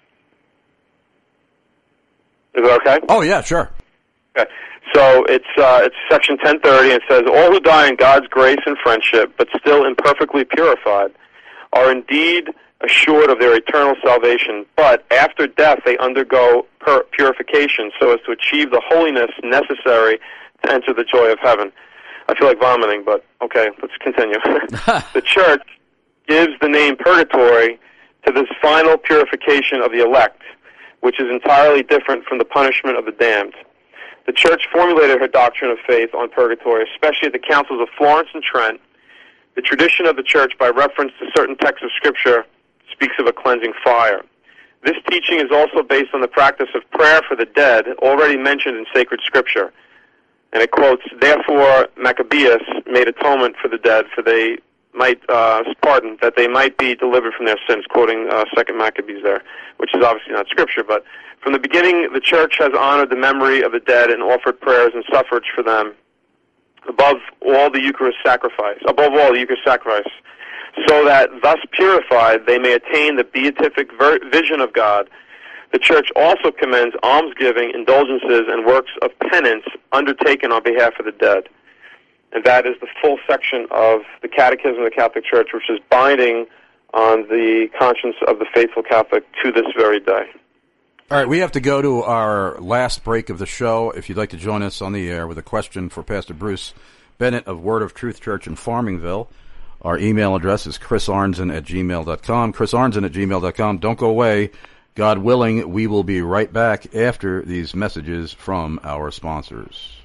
Is it okay? Oh, yeah, sure. Okay. So it's uh, it's section ten thirty, and it says, all who die in God's grace and friendship, but still imperfectly purified, are indeed assured of their eternal salvation, but after death they undergo pur- purification so as to achieve the holiness necessary to enter the joy of heaven. I feel like vomiting, but okay, let's continue. The Church gives the name purgatory to this final purification of the elect, which is entirely different from the punishment of the damned. The Church formulated her doctrine of faith on purgatory, especially at the councils of Florence and Trent. The tradition of the Church, by reference to certain texts of Scripture, speaks of a cleansing fire. This teaching is also based on the practice of prayer for the dead, already mentioned in sacred Scripture. And it quotes, therefore Maccabeus made atonement for the dead, for they might, uh, pardon, that they might be delivered from their sins, quoting uh, Second Maccabees there, which is obviously not Scripture, but from the beginning, the Church has honored the memory of the dead and offered prayers and suffrage for them above all the Eucharist sacrifice, above all the Eucharist sacrifice. so that, thus purified, they may attain the beatific ver- vision of God. The Church also commends almsgiving, indulgences, and works of penance undertaken on behalf of the dead. And that is the full section of the Catechism of the Catholic Church, which is binding on the conscience of the faithful Catholic to this very day. All right, we have to go to our last break of the show. If you'd like to join us on the air with a question for Pastor Bruce Bennett of Word of Truth Church in Farmingville, our email address is chrisarnzen at gmail dot com, chrisarnzen at gmail dot com. Don't go away. God willing, we will be right back after these messages from our sponsors.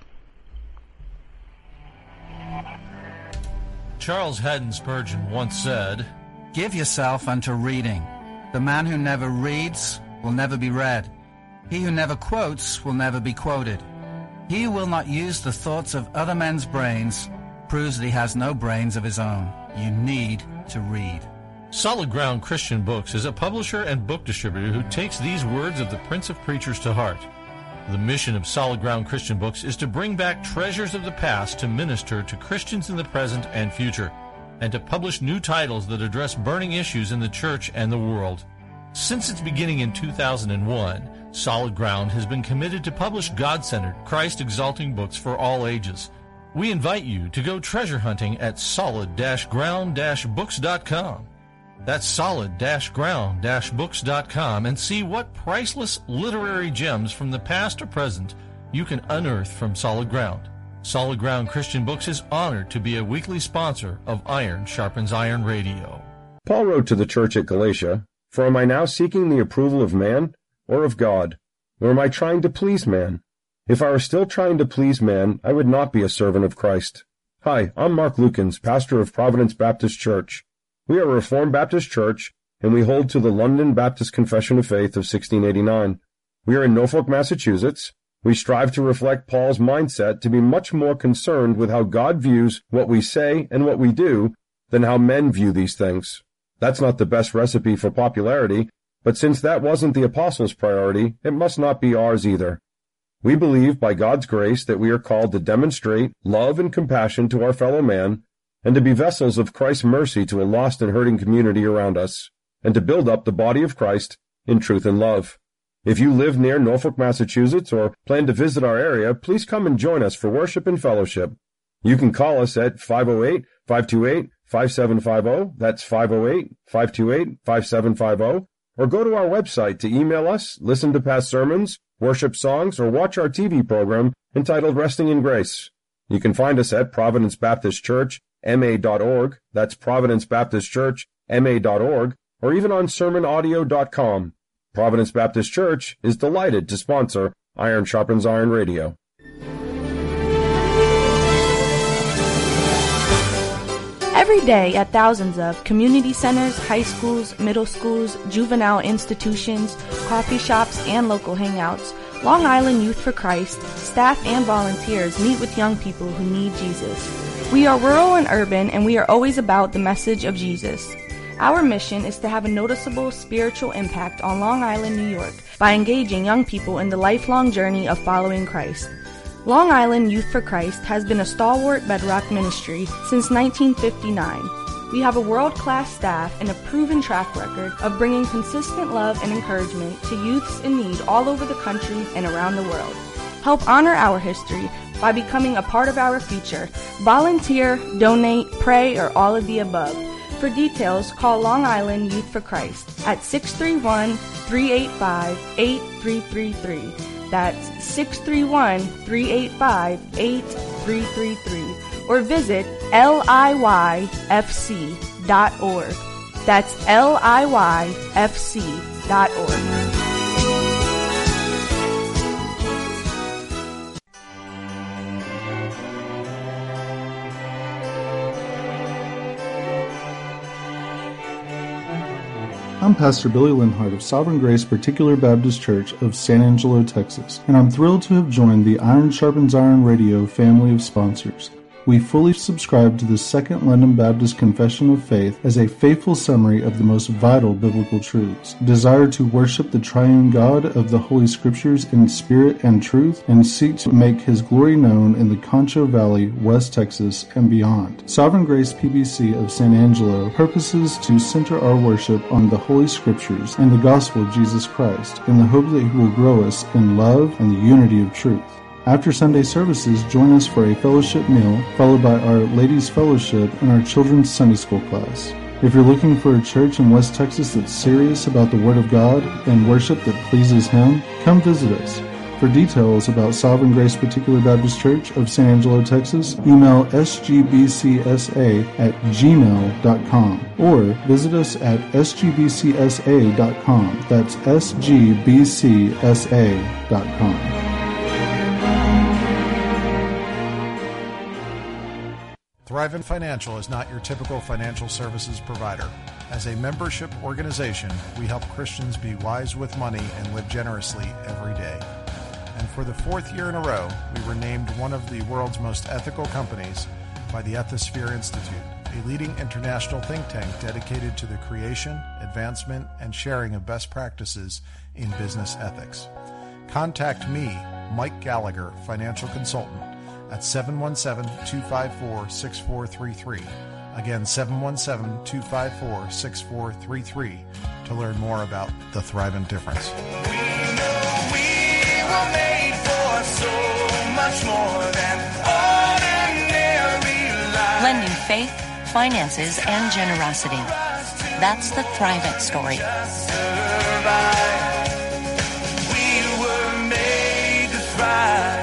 Charles Haddon Spurgeon once said, "Give yourself unto reading. The man who never reads will never be read. He who never quotes will never be quoted. He who will not use the thoughts of other men's brains proves that he has no brains of his own. You need to read." Solid Ground Christian Books is a publisher and book distributor who takes these words of the Prince of Preachers to heart. The mission of Solid Ground Christian Books is to bring back treasures of the past to minister to Christians in the present and future, and to publish new titles that address burning issues in the church and the world. Since its beginning in two thousand one, Solid Ground has been committed to publish God-centered, Christ-exalting books for all ages. We invite you to go treasure hunting at solid ground books dot com. That's solid ground books dot com, and see what priceless literary gems from the past or present you can unearth from Solid Ground. Solid Ground Christian Books is honored to be a weekly sponsor of Iron Sharpens Iron Radio. Paul wrote to the church at Galatia, "For am I now seeking the approval of man or of God? Or am I trying to please man? If I were still trying to please man, I would not be a servant of Christ." Hi, I'm Mark Lukens, pastor of Providence Baptist Church. We are a Reformed Baptist church, and we hold to the London Baptist Confession of Faith of sixteen eighty-nine. We are in Norfolk, Massachusetts. We strive to reflect Paul's mindset to be much more concerned with how God views what we say and what we do than how men view these things. That's not the best recipe for popularity, but since that wasn't the apostles' priority, it must not be ours either. We believe by God's grace that we are called to demonstrate love and compassion to our fellow man, and to be vessels of Christ's mercy to a lost and hurting community around us, and to build up the body of Christ in truth and love. If you live near Norfolk, Massachusetts, or plan to visit our area, please come and join us for worship and fellowship. You can call us at five oh eight, five two eight, five seven five zero, that's five oh eight, five two eight, five seven five zero, or go to our website to email us, listen to past sermons, worship songs, or watch our T V program entitled Resting in Grace. You can find us at Providence Baptist Church, M A dot org, that's Providence Baptist Church, M A dot org, or even on sermon audio dot com. Providence Baptist Church is delighted to sponsor Iron Sharpens Iron Radio. Every day at thousands of community centers, high schools, middle schools, juvenile institutions, coffee shops, and local hangouts, Long Island Youth for Christ, staff and volunteers meet with young people who need Jesus. We are rural and urban, and we are always about the message of Jesus. Our mission is to have a noticeable spiritual impact on Long Island, New York, by engaging young people in the lifelong journey of following Christ. Long Island Youth for Christ has been a stalwart bedrock ministry since nineteen fifty-nine. We have a world-class staff and a proven track record of bringing consistent love and encouragement to youths in need all over the country and around the world. Help honor our history by becoming a part of our future. Volunteer, donate, pray, or all of the above. For details, call Long Island Youth for Christ at six three one, three eight five, eight three three three. That's six three one, three eight five, eight three three three. Or visit L I Y F C dot org. That's L I Y F C dot org. I'm Pastor Billy Linhart of Sovereign Grace Particular Baptist Church of San Angelo, Texas, and I'm thrilled to have joined the Iron Sharpens Iron Radio family of sponsors. We fully subscribe to the Second London Baptist Confession of Faith as a faithful summary of the most vital biblical truths. Desire to worship the triune God of the Holy Scriptures in spirit and truth, and seek to make His glory known in the Concho Valley, West Texas, and beyond. Sovereign Grace P B C of San Angelo purposes to center our worship on the Holy Scriptures and the gospel of Jesus Christ, in the hope that He will grow us in love and the unity of truth. After Sunday services, join us for a fellowship meal, followed by our Ladies' Fellowship and our Children's Sunday School class. If you're looking for a church in West Texas that's serious about the Word of God and worship that pleases Him, come visit us. For details about Sovereign Grace Particular Baptist Church of San Angelo, Texas, email s g b c s a at gmail dot com or visit us at s g b c s a dot com. That's s g b c s a dot com. Thrivent Financial is not your typical financial services provider. As a membership organization, we help Christians be wise with money and live generously every day. And for the fourth year in a row, we were named one of the world's most ethical companies by the Ethisphere Institute, a leading international think tank dedicated to the creation, advancement, and sharing of best practices in business ethics. Contact me, Mike Gallagher, financial consultant, at seven one seven, two five four, six four three three. Again, seven one seven, two five four, six four three three to learn more about the Thrivent difference. We know we were made for so much more than ordinary life. Blending faith, finances, and generosity. That's the Thrivent story. We were made to thrive.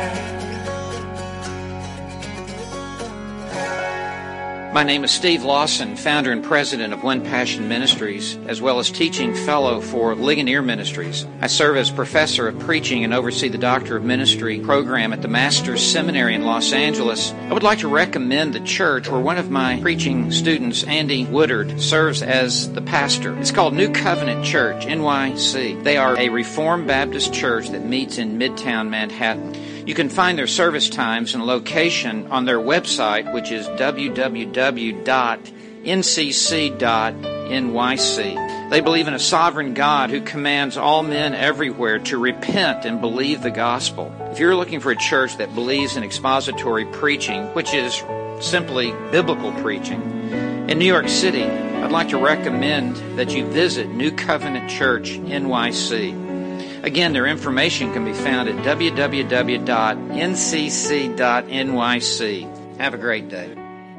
My name is Steve Lawson, founder and president of One Passion Ministries, as well as teaching fellow for Ligonier Ministries. I serve as professor of preaching and oversee the Doctor of Ministry program at the Master's Seminary in Los Angeles. I would like to recommend the church where one of my preaching students, Andy Woodard, serves as the pastor. It's called New Covenant Church, N Y C. They are a Reformed Baptist church that meets in Midtown Manhattan. You can find their service times and location on their website, which is w w w dot n c c dot n y c. They believe in a sovereign God who commands all men everywhere to repent and believe the gospel. If you're looking for a church that believes in expository preaching, which is simply biblical preaching, in New York City, I'd like to recommend that you visit New Covenant Church N Y C. Again, their information can be found at w w w dot n c c dot n y c. Have a great day.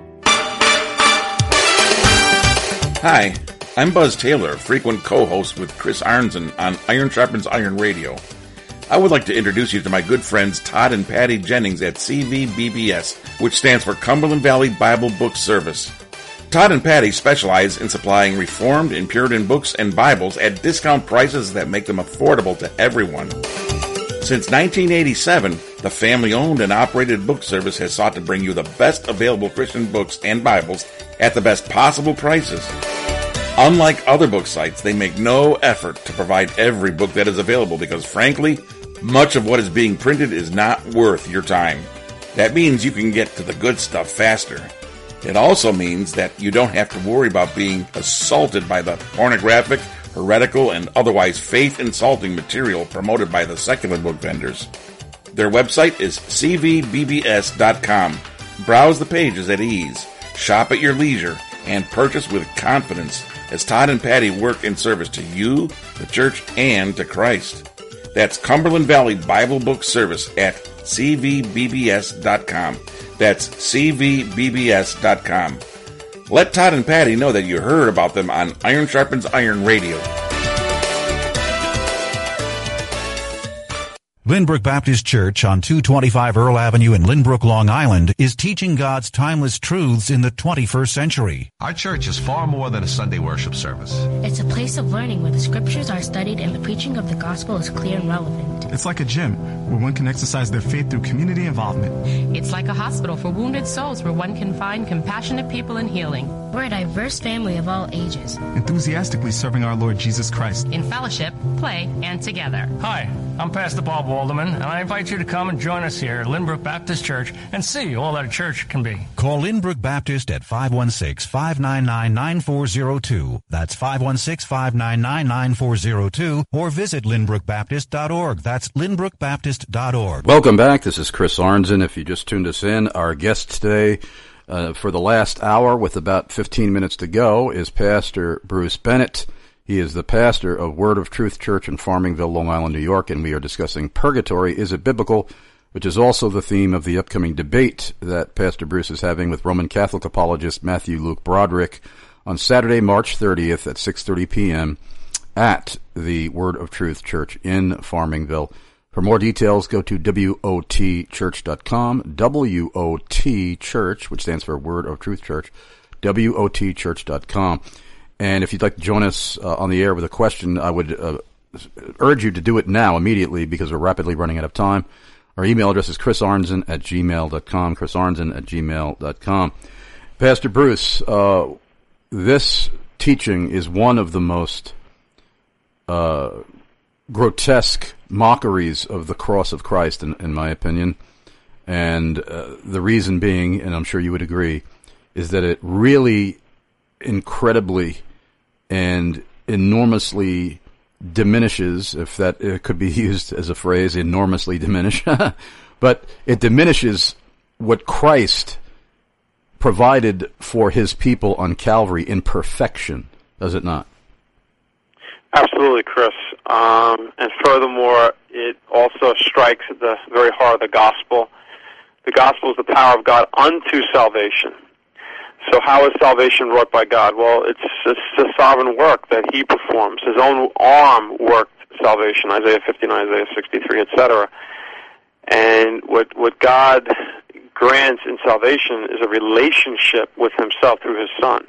Hi, I'm Buzz Taylor, frequent co-host with Chris Arnzen on Iron Sharpens Iron Radio. I would like to introduce you to my good friends Todd and Patty Jennings at C V B B S, which stands for Cumberland Valley Bible Book Service. Todd and Patty specialize in supplying Reformed and Puritan books and Bibles at discount prices that make them affordable to everyone. Since nineteen eighty-seven, the family-owned and operated book service has sought to bring you the best available Christian books and Bibles at the best possible prices. Unlike other book sites, they make no effort to provide every book that is available because, frankly, much of what is being printed is not worth your time. That means you can get to the good stuff faster. It also means that you don't have to worry about being assaulted by the pornographic, heretical, and otherwise faith-insulting material promoted by the secular book vendors. Their website is c v b b s dot com. Browse the pages at ease, shop at your leisure, and purchase with confidence as Todd and Patty work in service to you, the church, and to Christ. That's Cumberland Valley Bible Book Service at c v b b s dot com. That's c v b b s dot com. Let Todd and Patty know that you heard about them on Iron Sharpens Iron Radio. Lynbrook Baptist Church on two twenty-five Earl Avenue in Lynbrook, Long Island is teaching God's timeless truths in the twenty-first century. Our church is far more than a Sunday worship service. It's a place of learning where the scriptures are studied and the preaching of the gospel is clear and relevant. It's like a gym where one can exercise their faith through community involvement. It's like a hospital for wounded souls where one can find compassionate people and healing. We're a diverse family of all ages, enthusiastically serving our Lord Jesus Christ in fellowship, play, and together. Hi, I'm Pastor Bob Walderman, and I invite you to come and join us here at Lynbrook Baptist Church and see all that a church can be. Call Lynbrook Baptist at five one six, five nine nine, nine four zero two. That's five one six, five nine nine, nine four zero two, or visit lynbrook baptist dot org. That's lynbrook baptist dot org. Welcome back. This is Chris Arnzen. If you just tuned us in, our guest today uh, for the last hour with about fifteen minutes to go is Pastor Bruce Bennett. He is the pastor of Word of Truth Church in Farmingville, Long Island, New York, and we are discussing Purgatory, Is It Biblical?, which is also the theme of the upcoming debate that Pastor Bruce is having with Roman Catholic apologist Matthew Luke Broderick on Saturday, March thirtieth at six thirty p.m. at the Word of Truth Church in Farmingville. For more details, go to W O T church dot com, W O T Church, which stands for Word of Truth Church, W O T church dot com. And if you'd like to join us uh, on the air with a question, I would uh, urge you to do it now, immediately, because we're rapidly running out of time. Our email address is chrisarnzen at gmail dot com, chrisarnzen at gmail dot com. Pastor Bruce, uh, this teaching is one of the most uh, grotesque mockeries of the cross of Christ, in, in my opinion. And uh, the reason being, and I'm sure you would agree, is that it really incredibly and enormously diminishes, if that it could be used as a phrase, enormously diminish, but it diminishes what Christ provided for his people on Calvary in perfection, does it not? Absolutely, Chris. Um, and furthermore, it also strikes at the very heart of the gospel. The gospel is the power of God unto salvation. So how is salvation wrought by God? Well, it's, it's the sovereign work that he performs. His own arm worked salvation, Isaiah fifty-nine, Isaiah sixty-three, et cetera. And what, what God grants in salvation is a relationship with himself through his Son.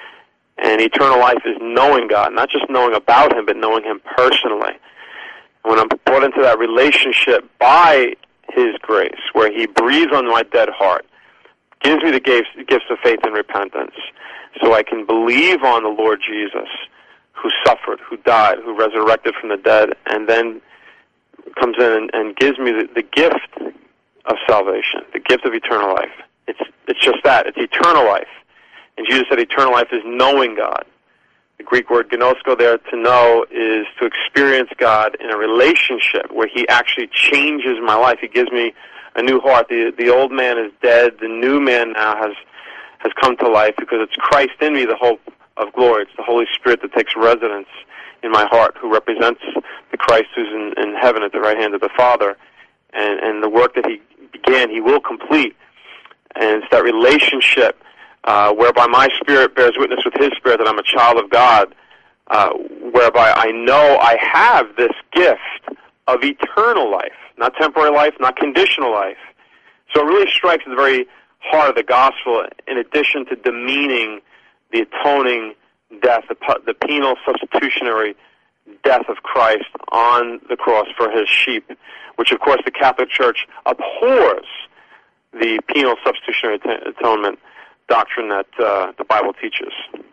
And eternal life is knowing God, not just knowing about him, but knowing him personally. And when I'm brought into that relationship by his grace, where he breathes on my dead heart, gives me the gifts, gifts of faith and repentance, so I can believe on the Lord Jesus, who suffered, who died, who resurrected from the dead, and then comes in and, and gives me the, the gift of salvation, the gift of eternal life. It's it's just that. It's eternal life. And Jesus said eternal life is knowing God. The Greek word gnosko there, to know, is to experience God in a relationship where he actually changes my life. He gives me a new heart. The the old man is dead. The new man now has has come to life because it's Christ in me, the hope of glory. It's the Holy Spirit that takes residence in my heart, who represents the Christ who's in, in heaven at the right hand of the Father. And, and the work that he began, he will complete. And it's that relationship uh, whereby my spirit bears witness with his spirit that I'm a child of God, uh, whereby I know I have this gift of eternal life. Not temporary life, not conditional life. So it really strikes at the very heart of the gospel, in addition to demeaning the atoning death, the, the penal substitutionary death of Christ on the cross for his sheep, which of course the Catholic Church abhors the penal substitutionary atonement doctrine that uh, the Bible teaches.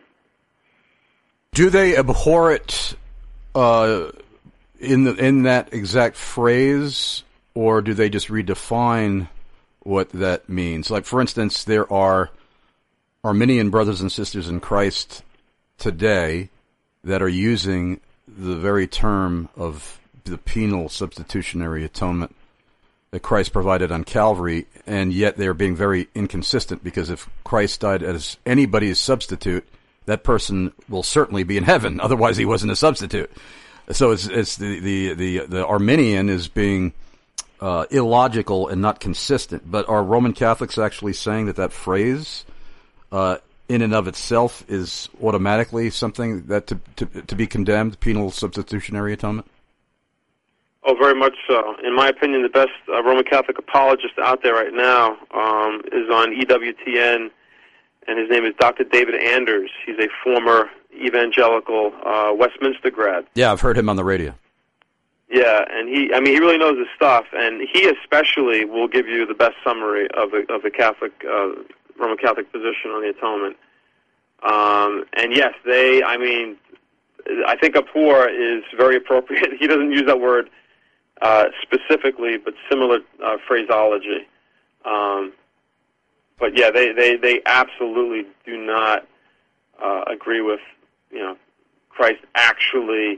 Do they abhor it uh in the in that exact phrase, or do they just redefine what that means? Like, for instance, there are Arminian brothers and sisters in Christ today that are using the very term of the penal substitutionary atonement that Christ provided on Calvary, and yet they're being very inconsistent, because if Christ died as anybody's substitute, that person will certainly be in heaven. Otherwise, he wasn't a substitute. So it's it's the the the, the Arminian is being uh, illogical and not consistent. But are Roman Catholics actually saying that that phrase, uh, in and of itself, is automatically something that to to, to be condemned, penal substitutionary atonement? Oh, very much so. In my opinion, the best uh, Roman Catholic apologist out there right now um, is on E W T N, and his name is Doctor David Anders. He's a former evangelical uh, Westminster grad. Yeah, I've heard him on the radio. Yeah, and he, I mean, he really knows his stuff, and he especially will give you the best summary of the of the Catholic uh, Roman Catholic position on the atonement. Um, and yes, they, I mean, I think abhor is very appropriate. He doesn't use that word uh, specifically, but similar uh, phraseology. Um, but yeah, they, they, they absolutely do not uh, agree with, you know, Christ actually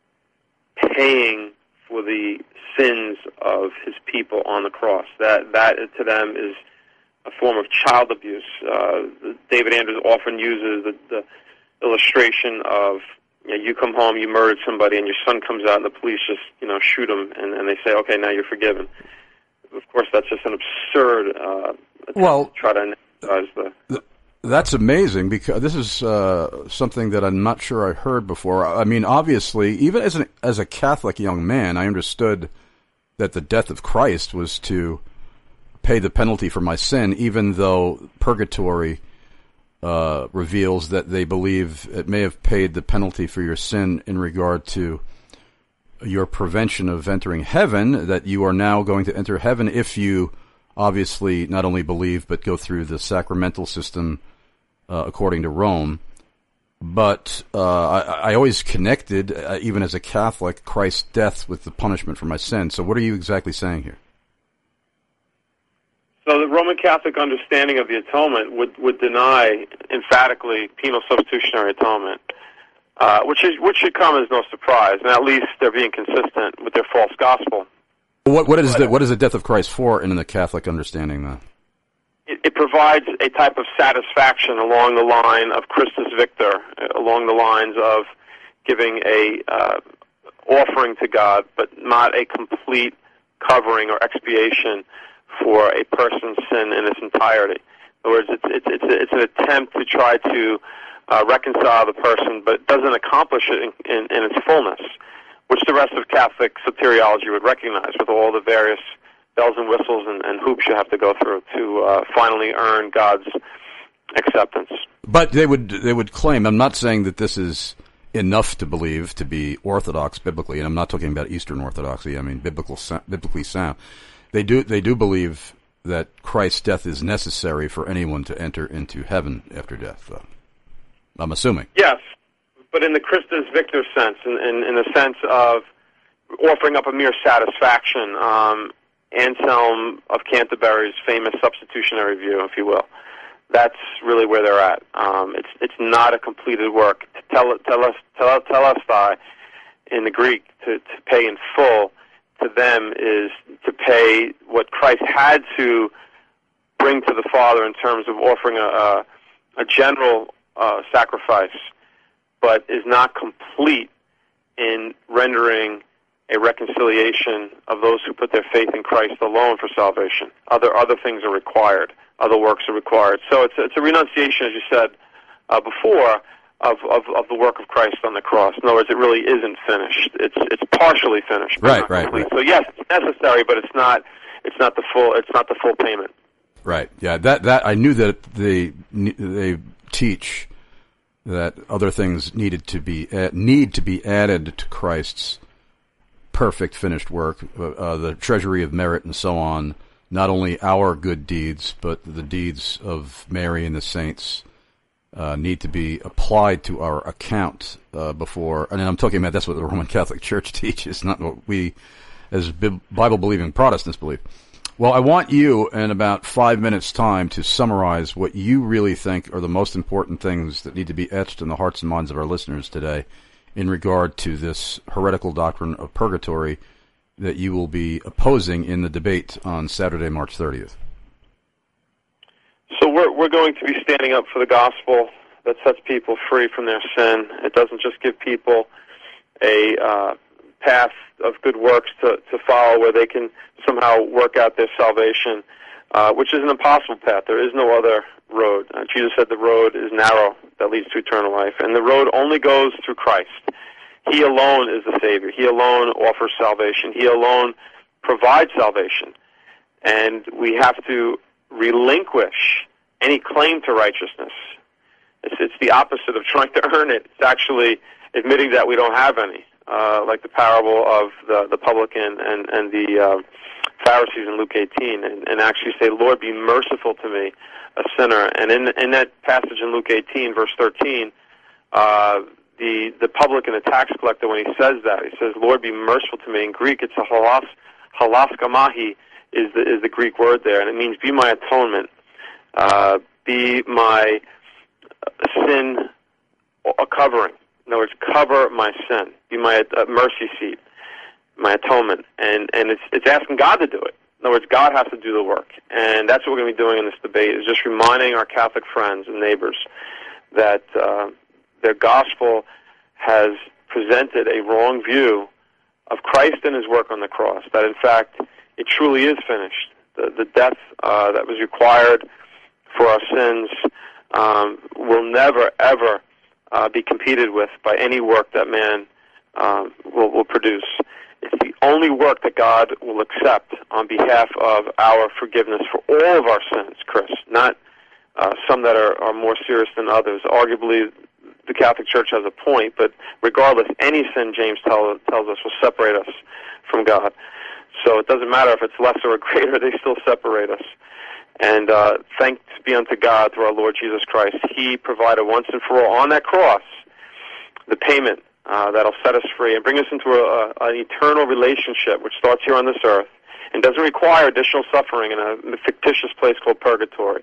paying for the sins of his people on the cross. That that to them is a form of child abuse. Uh, David Andrews often uses the, the illustration of, you know, you come home, you murdered somebody, and your son comes out, and the police just, you know, shoot him, and, and they say, okay, now you're forgiven. Of course, that's just an absurd uh, attempt well, to try to emphasize the... the That's amazing, because this is uh, something that I'm not sure I heard before. I mean, obviously, even as an as a Catholic young man, I understood that the death of Christ was to pay the penalty for my sin, even though purgatory uh, reveals that they believe it may have paid the penalty for your sin in regard to your prevention of entering heaven, that you are now going to enter heaven if you obviously not only believe but go through the sacramental system uh, according to Rome. But uh, I, I always connected, uh, even as a Catholic, Christ's death with the punishment for my sin. So what are you exactly saying here? So the Roman Catholic understanding of the atonement would, would deny emphatically penal substitutionary atonement, uh, which is which should come as no surprise, and at least they're being consistent with their false gospel. What what is the what is the death of Christ for in the Catholic understanding, then? It, it provides a type of satisfaction along the line of Christus Victor, along the lines of giving a uh, offering to God, but not a complete covering or expiation for a person's sin in its entirety. In other words, it's it's it's, it's an attempt to try to uh, reconcile the person, but it doesn't accomplish it in, in, in its fullness, which the rest of Catholic soteriology would recognize, with all the various bells and whistles and, and hoops you have to go through to uh, finally earn God's acceptance. But they would they would claim, I'm not saying that this is enough to believe to be orthodox biblically, and I'm not talking about Eastern Orthodoxy, I mean biblical biblically sound. They do they do believe that Christ's death is necessary for anyone to enter into heaven after death, though. I'm assuming. Yes. But in the Christus Victor sense, in, in, in the sense of offering up a mere satisfaction, um, Anselm of Canterbury's famous substitutionary view, if you will, that's really where they're at. Um, it's it's not a completed work. Tell tell us tell telestai in the Greek, to, to pay in full, to them is to pay what Christ had to bring to the Father in terms of offering a a, a general uh, sacrifice, but is not complete in rendering a reconciliation of those who put their faith in Christ alone for salvation. Other other things are required. Other works are required. So it's it's a renunciation, as you said uh, before, of, of of the work of Christ on the cross. In other words, it really isn't finished. It's it's partially finished. Right, right, right. So yes, it's necessary, but it's not it's not the full it's not the full payment. Right. Yeah. That that I knew that they they teach that other things needed to be uh, need to be added to Christ's perfect finished work, uh, uh, the treasury of merit and so on. Not only our good deeds, but the deeds of Mary and the saints uh, need to be applied to our account uh, before. And I'm talking about that's what the Roman Catholic Church teaches, not what we, as Bible-believing Protestants, believe. Well, I want you, in about five minutes' time, to summarize what you really think are the most important things that need to be etched in the hearts and minds of our listeners today in regard to this heretical doctrine of purgatory that you will be opposing in the debate on Saturday, March thirtieth. So we're we're going to be standing up for the gospel that sets people free from their sin. It doesn't just give people a uh, path of good works to, to follow where they can somehow work out their salvation, uh, which is an impossible path. There is no other road. Uh, Jesus said the road is narrow that leads to eternal life, and the road only goes through Christ. He alone is the Savior. He alone offers salvation. He alone provides salvation. And we have to relinquish any claim to righteousness. It's, it's the opposite of trying to earn it. It's actually admitting that we don't have any, uh, like the parable of the, the publican and, and the uh, Pharisees in Luke eighteen, and, and actually say, Lord, be merciful to me, a sinner. And in in that passage in Luke eighteen, verse thirteen, uh, the the publican and tax collector, when he says that, he says, "Lord, be merciful to me." In Greek, it's a halas halaskamahi is the is the Greek word there, and it means be my atonement, uh, be my sin a covering. In other words, cover my sin, be my uh, mercy seat, my atonement, and and it's it's asking God to do it. In other words, God has to do the work, and that's what we're going to be doing in this debate, is just reminding our Catholic friends and neighbors that uh, their gospel has presented a wrong view of Christ and his work on the cross, that in fact it truly is finished. The, the death uh, that was required for our sins um, will never, ever uh, be competed with by any work that man um, will, will produce. It's the only work that God will accept on behalf of our forgiveness for all of our sins, Chris, not uh, some that are, are more serious than others. Arguably, the Catholic Church has a point, but regardless, any sin, James tell, tells us, will separate us from God. So it doesn't matter if it's lesser or greater, they still separate us. And uh, thanks be unto God through our Lord Jesus Christ. He provided once and for all on that cross the payment uh, that'll set us free and bring us into a, a, an eternal relationship which starts here on this earth and doesn't require additional suffering in a fictitious place called purgatory,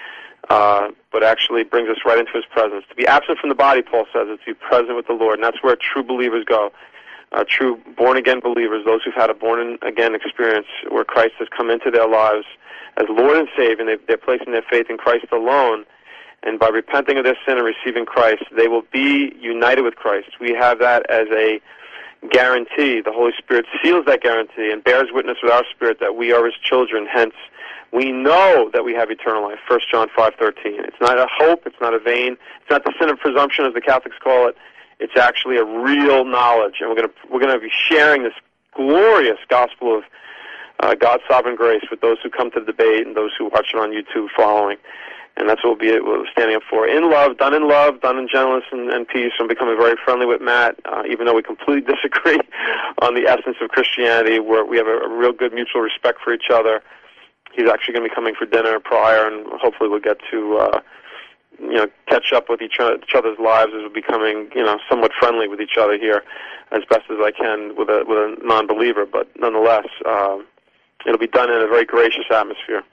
uh, but actually brings us right into his presence. To be absent from the body, Paul says, is to be present with the Lord, and that's where true believers go. Uh, true born-again believers, those who've had a born-again experience where Christ has come into their lives as Lord and Savior, and they're placing their faith in Christ alone, and by repenting of their sin and receiving Christ, they will be united with Christ. We have that as a guarantee. The Holy Spirit seals that guarantee and bears witness with our spirit that we are his children. Hence, we know that we have eternal life, First John five thirteen. It's not a hope, it's not a vain, it's not the sin of presumption, as the Catholics call it. It's actually a real knowledge, and we're going to we're going to be sharing this glorious gospel of uh, God's sovereign grace with those who come to the debate and those who watch it on YouTube following. And that's what we'll be we're standing up for. In love, done in love, done in gentleness and, and peace. I'm becoming very friendly with Matt, uh, even though we completely disagree on the essence of Christianity, where we have a, a real good mutual respect for each other. He's actually going to be coming for dinner prior, and hopefully we'll get to uh, you know catch up with each, each other's lives as we're becoming you know somewhat friendly with each other here, as best as I can with a with a non-believer. But nonetheless, um, it'll be done in a very gracious atmosphere.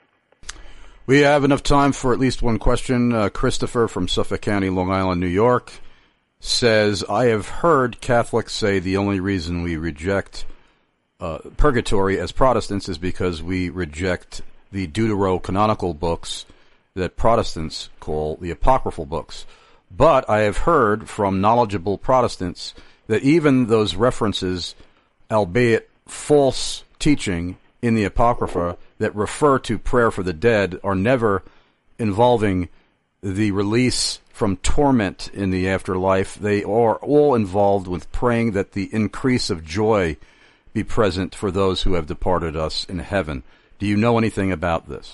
We have enough time for at least one question. Uh, Christopher from Suffolk County, Long Island, New York, says, I have heard Catholics say the only reason we reject uh, purgatory as Protestants is because we reject the deuterocanonical books that Protestants call the apocryphal books. But I have heard from knowledgeable Protestants that even those references, albeit false teaching in the Apocrypha, that refer to prayer for the dead are never involving the release from torment in the afterlife. They are all involved with praying that the increase of joy be present for those who have departed us in heaven. Do you know anything about this?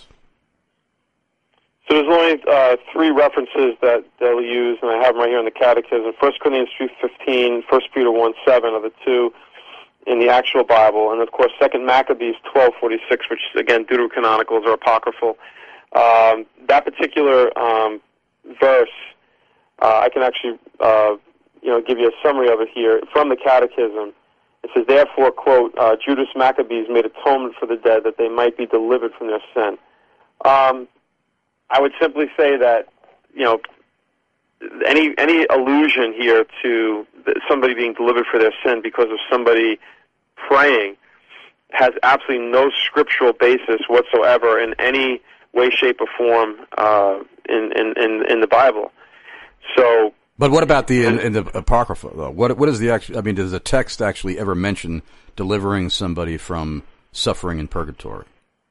So there's only uh, three references that they'll use, and I have them right here in the Catechism. First Corinthians two fifteen, First Peter one seven are the two in the actual Bible, and of course Second Maccabees twelve forty-six, which again deuterocanonicals or apocryphal. Um, that particular um, verse, uh, I can actually uh, you know give you a summary of it here from the Catechism. It says, therefore, quote, uh, Judas Maccabees made atonement for the dead that they might be delivered from their sin. Um, I would simply say that you know any any allusion here to somebody being delivered for their sin because of somebody praying has absolutely no scriptural basis whatsoever in any way, shape, or form uh, in, in, in, in the Bible. So, but what about the in, in the Apocrypha though? What what is the actual? I mean, does the text actually ever mention delivering somebody from suffering in purgatory?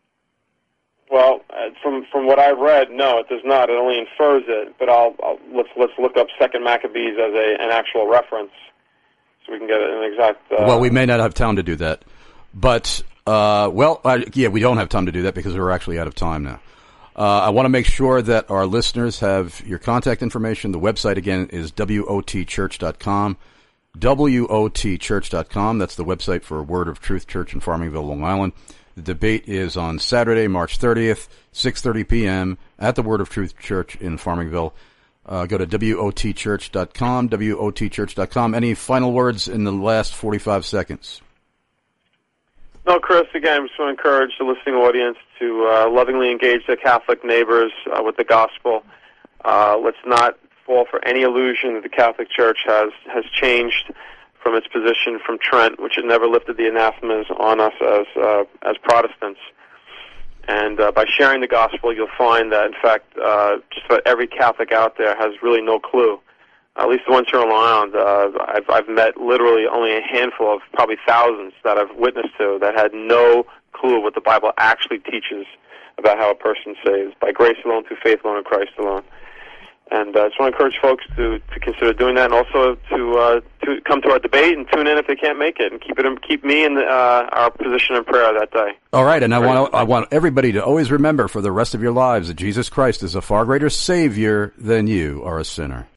Well, uh, from from what I've read, no, it does not. It only infers it. But I'll, I'll let's let's look up Second Maccabees as a an actual reference, so we can get an exact. Uh, well, we may not have time to do that, but uh, well, uh, yeah, we don't have time to do that because we're actually out of time now. Uh, I want to make sure that our listeners have your contact information. The website again is W O T church dot com. W O T church dot com. That's the website for Word of Truth Church in Farmingville, Long Island. The debate is on Saturday, March thirtieth, six thirty p.m. at the Word of Truth Church in Farmingville. Uh, go to W O T church dot com, W O T church dot com. Any final words in the last forty-five seconds? No, Chris, again, I just want to encourage the listening audience to uh, lovingly engage their Catholic neighbors uh, with the gospel. Uh, let's not fall for any illusion that the Catholic Church has, has changed from its position from Trent, which had never lifted the anathemas on us as uh, as Protestants. And uh, by sharing the gospel, you'll find that, in fact, uh, just about every Catholic out there has really no clue. At least the ones here on Long Island, uh, I've, I've met literally only a handful of probably thousands that I've witnessed to that had no clue what the Bible actually teaches about how a person saves, by grace alone, through faith alone, in Christ alone. And uh, I just want to encourage folks to, to consider doing that, and also to uh, to come to our debate and tune in if they can't make it, and keep it keep me in the, uh, our position in prayer that day. All right, and I want to, I want everybody to always remember for the rest of your lives that Jesus Christ is a far greater Savior than you are a sinner.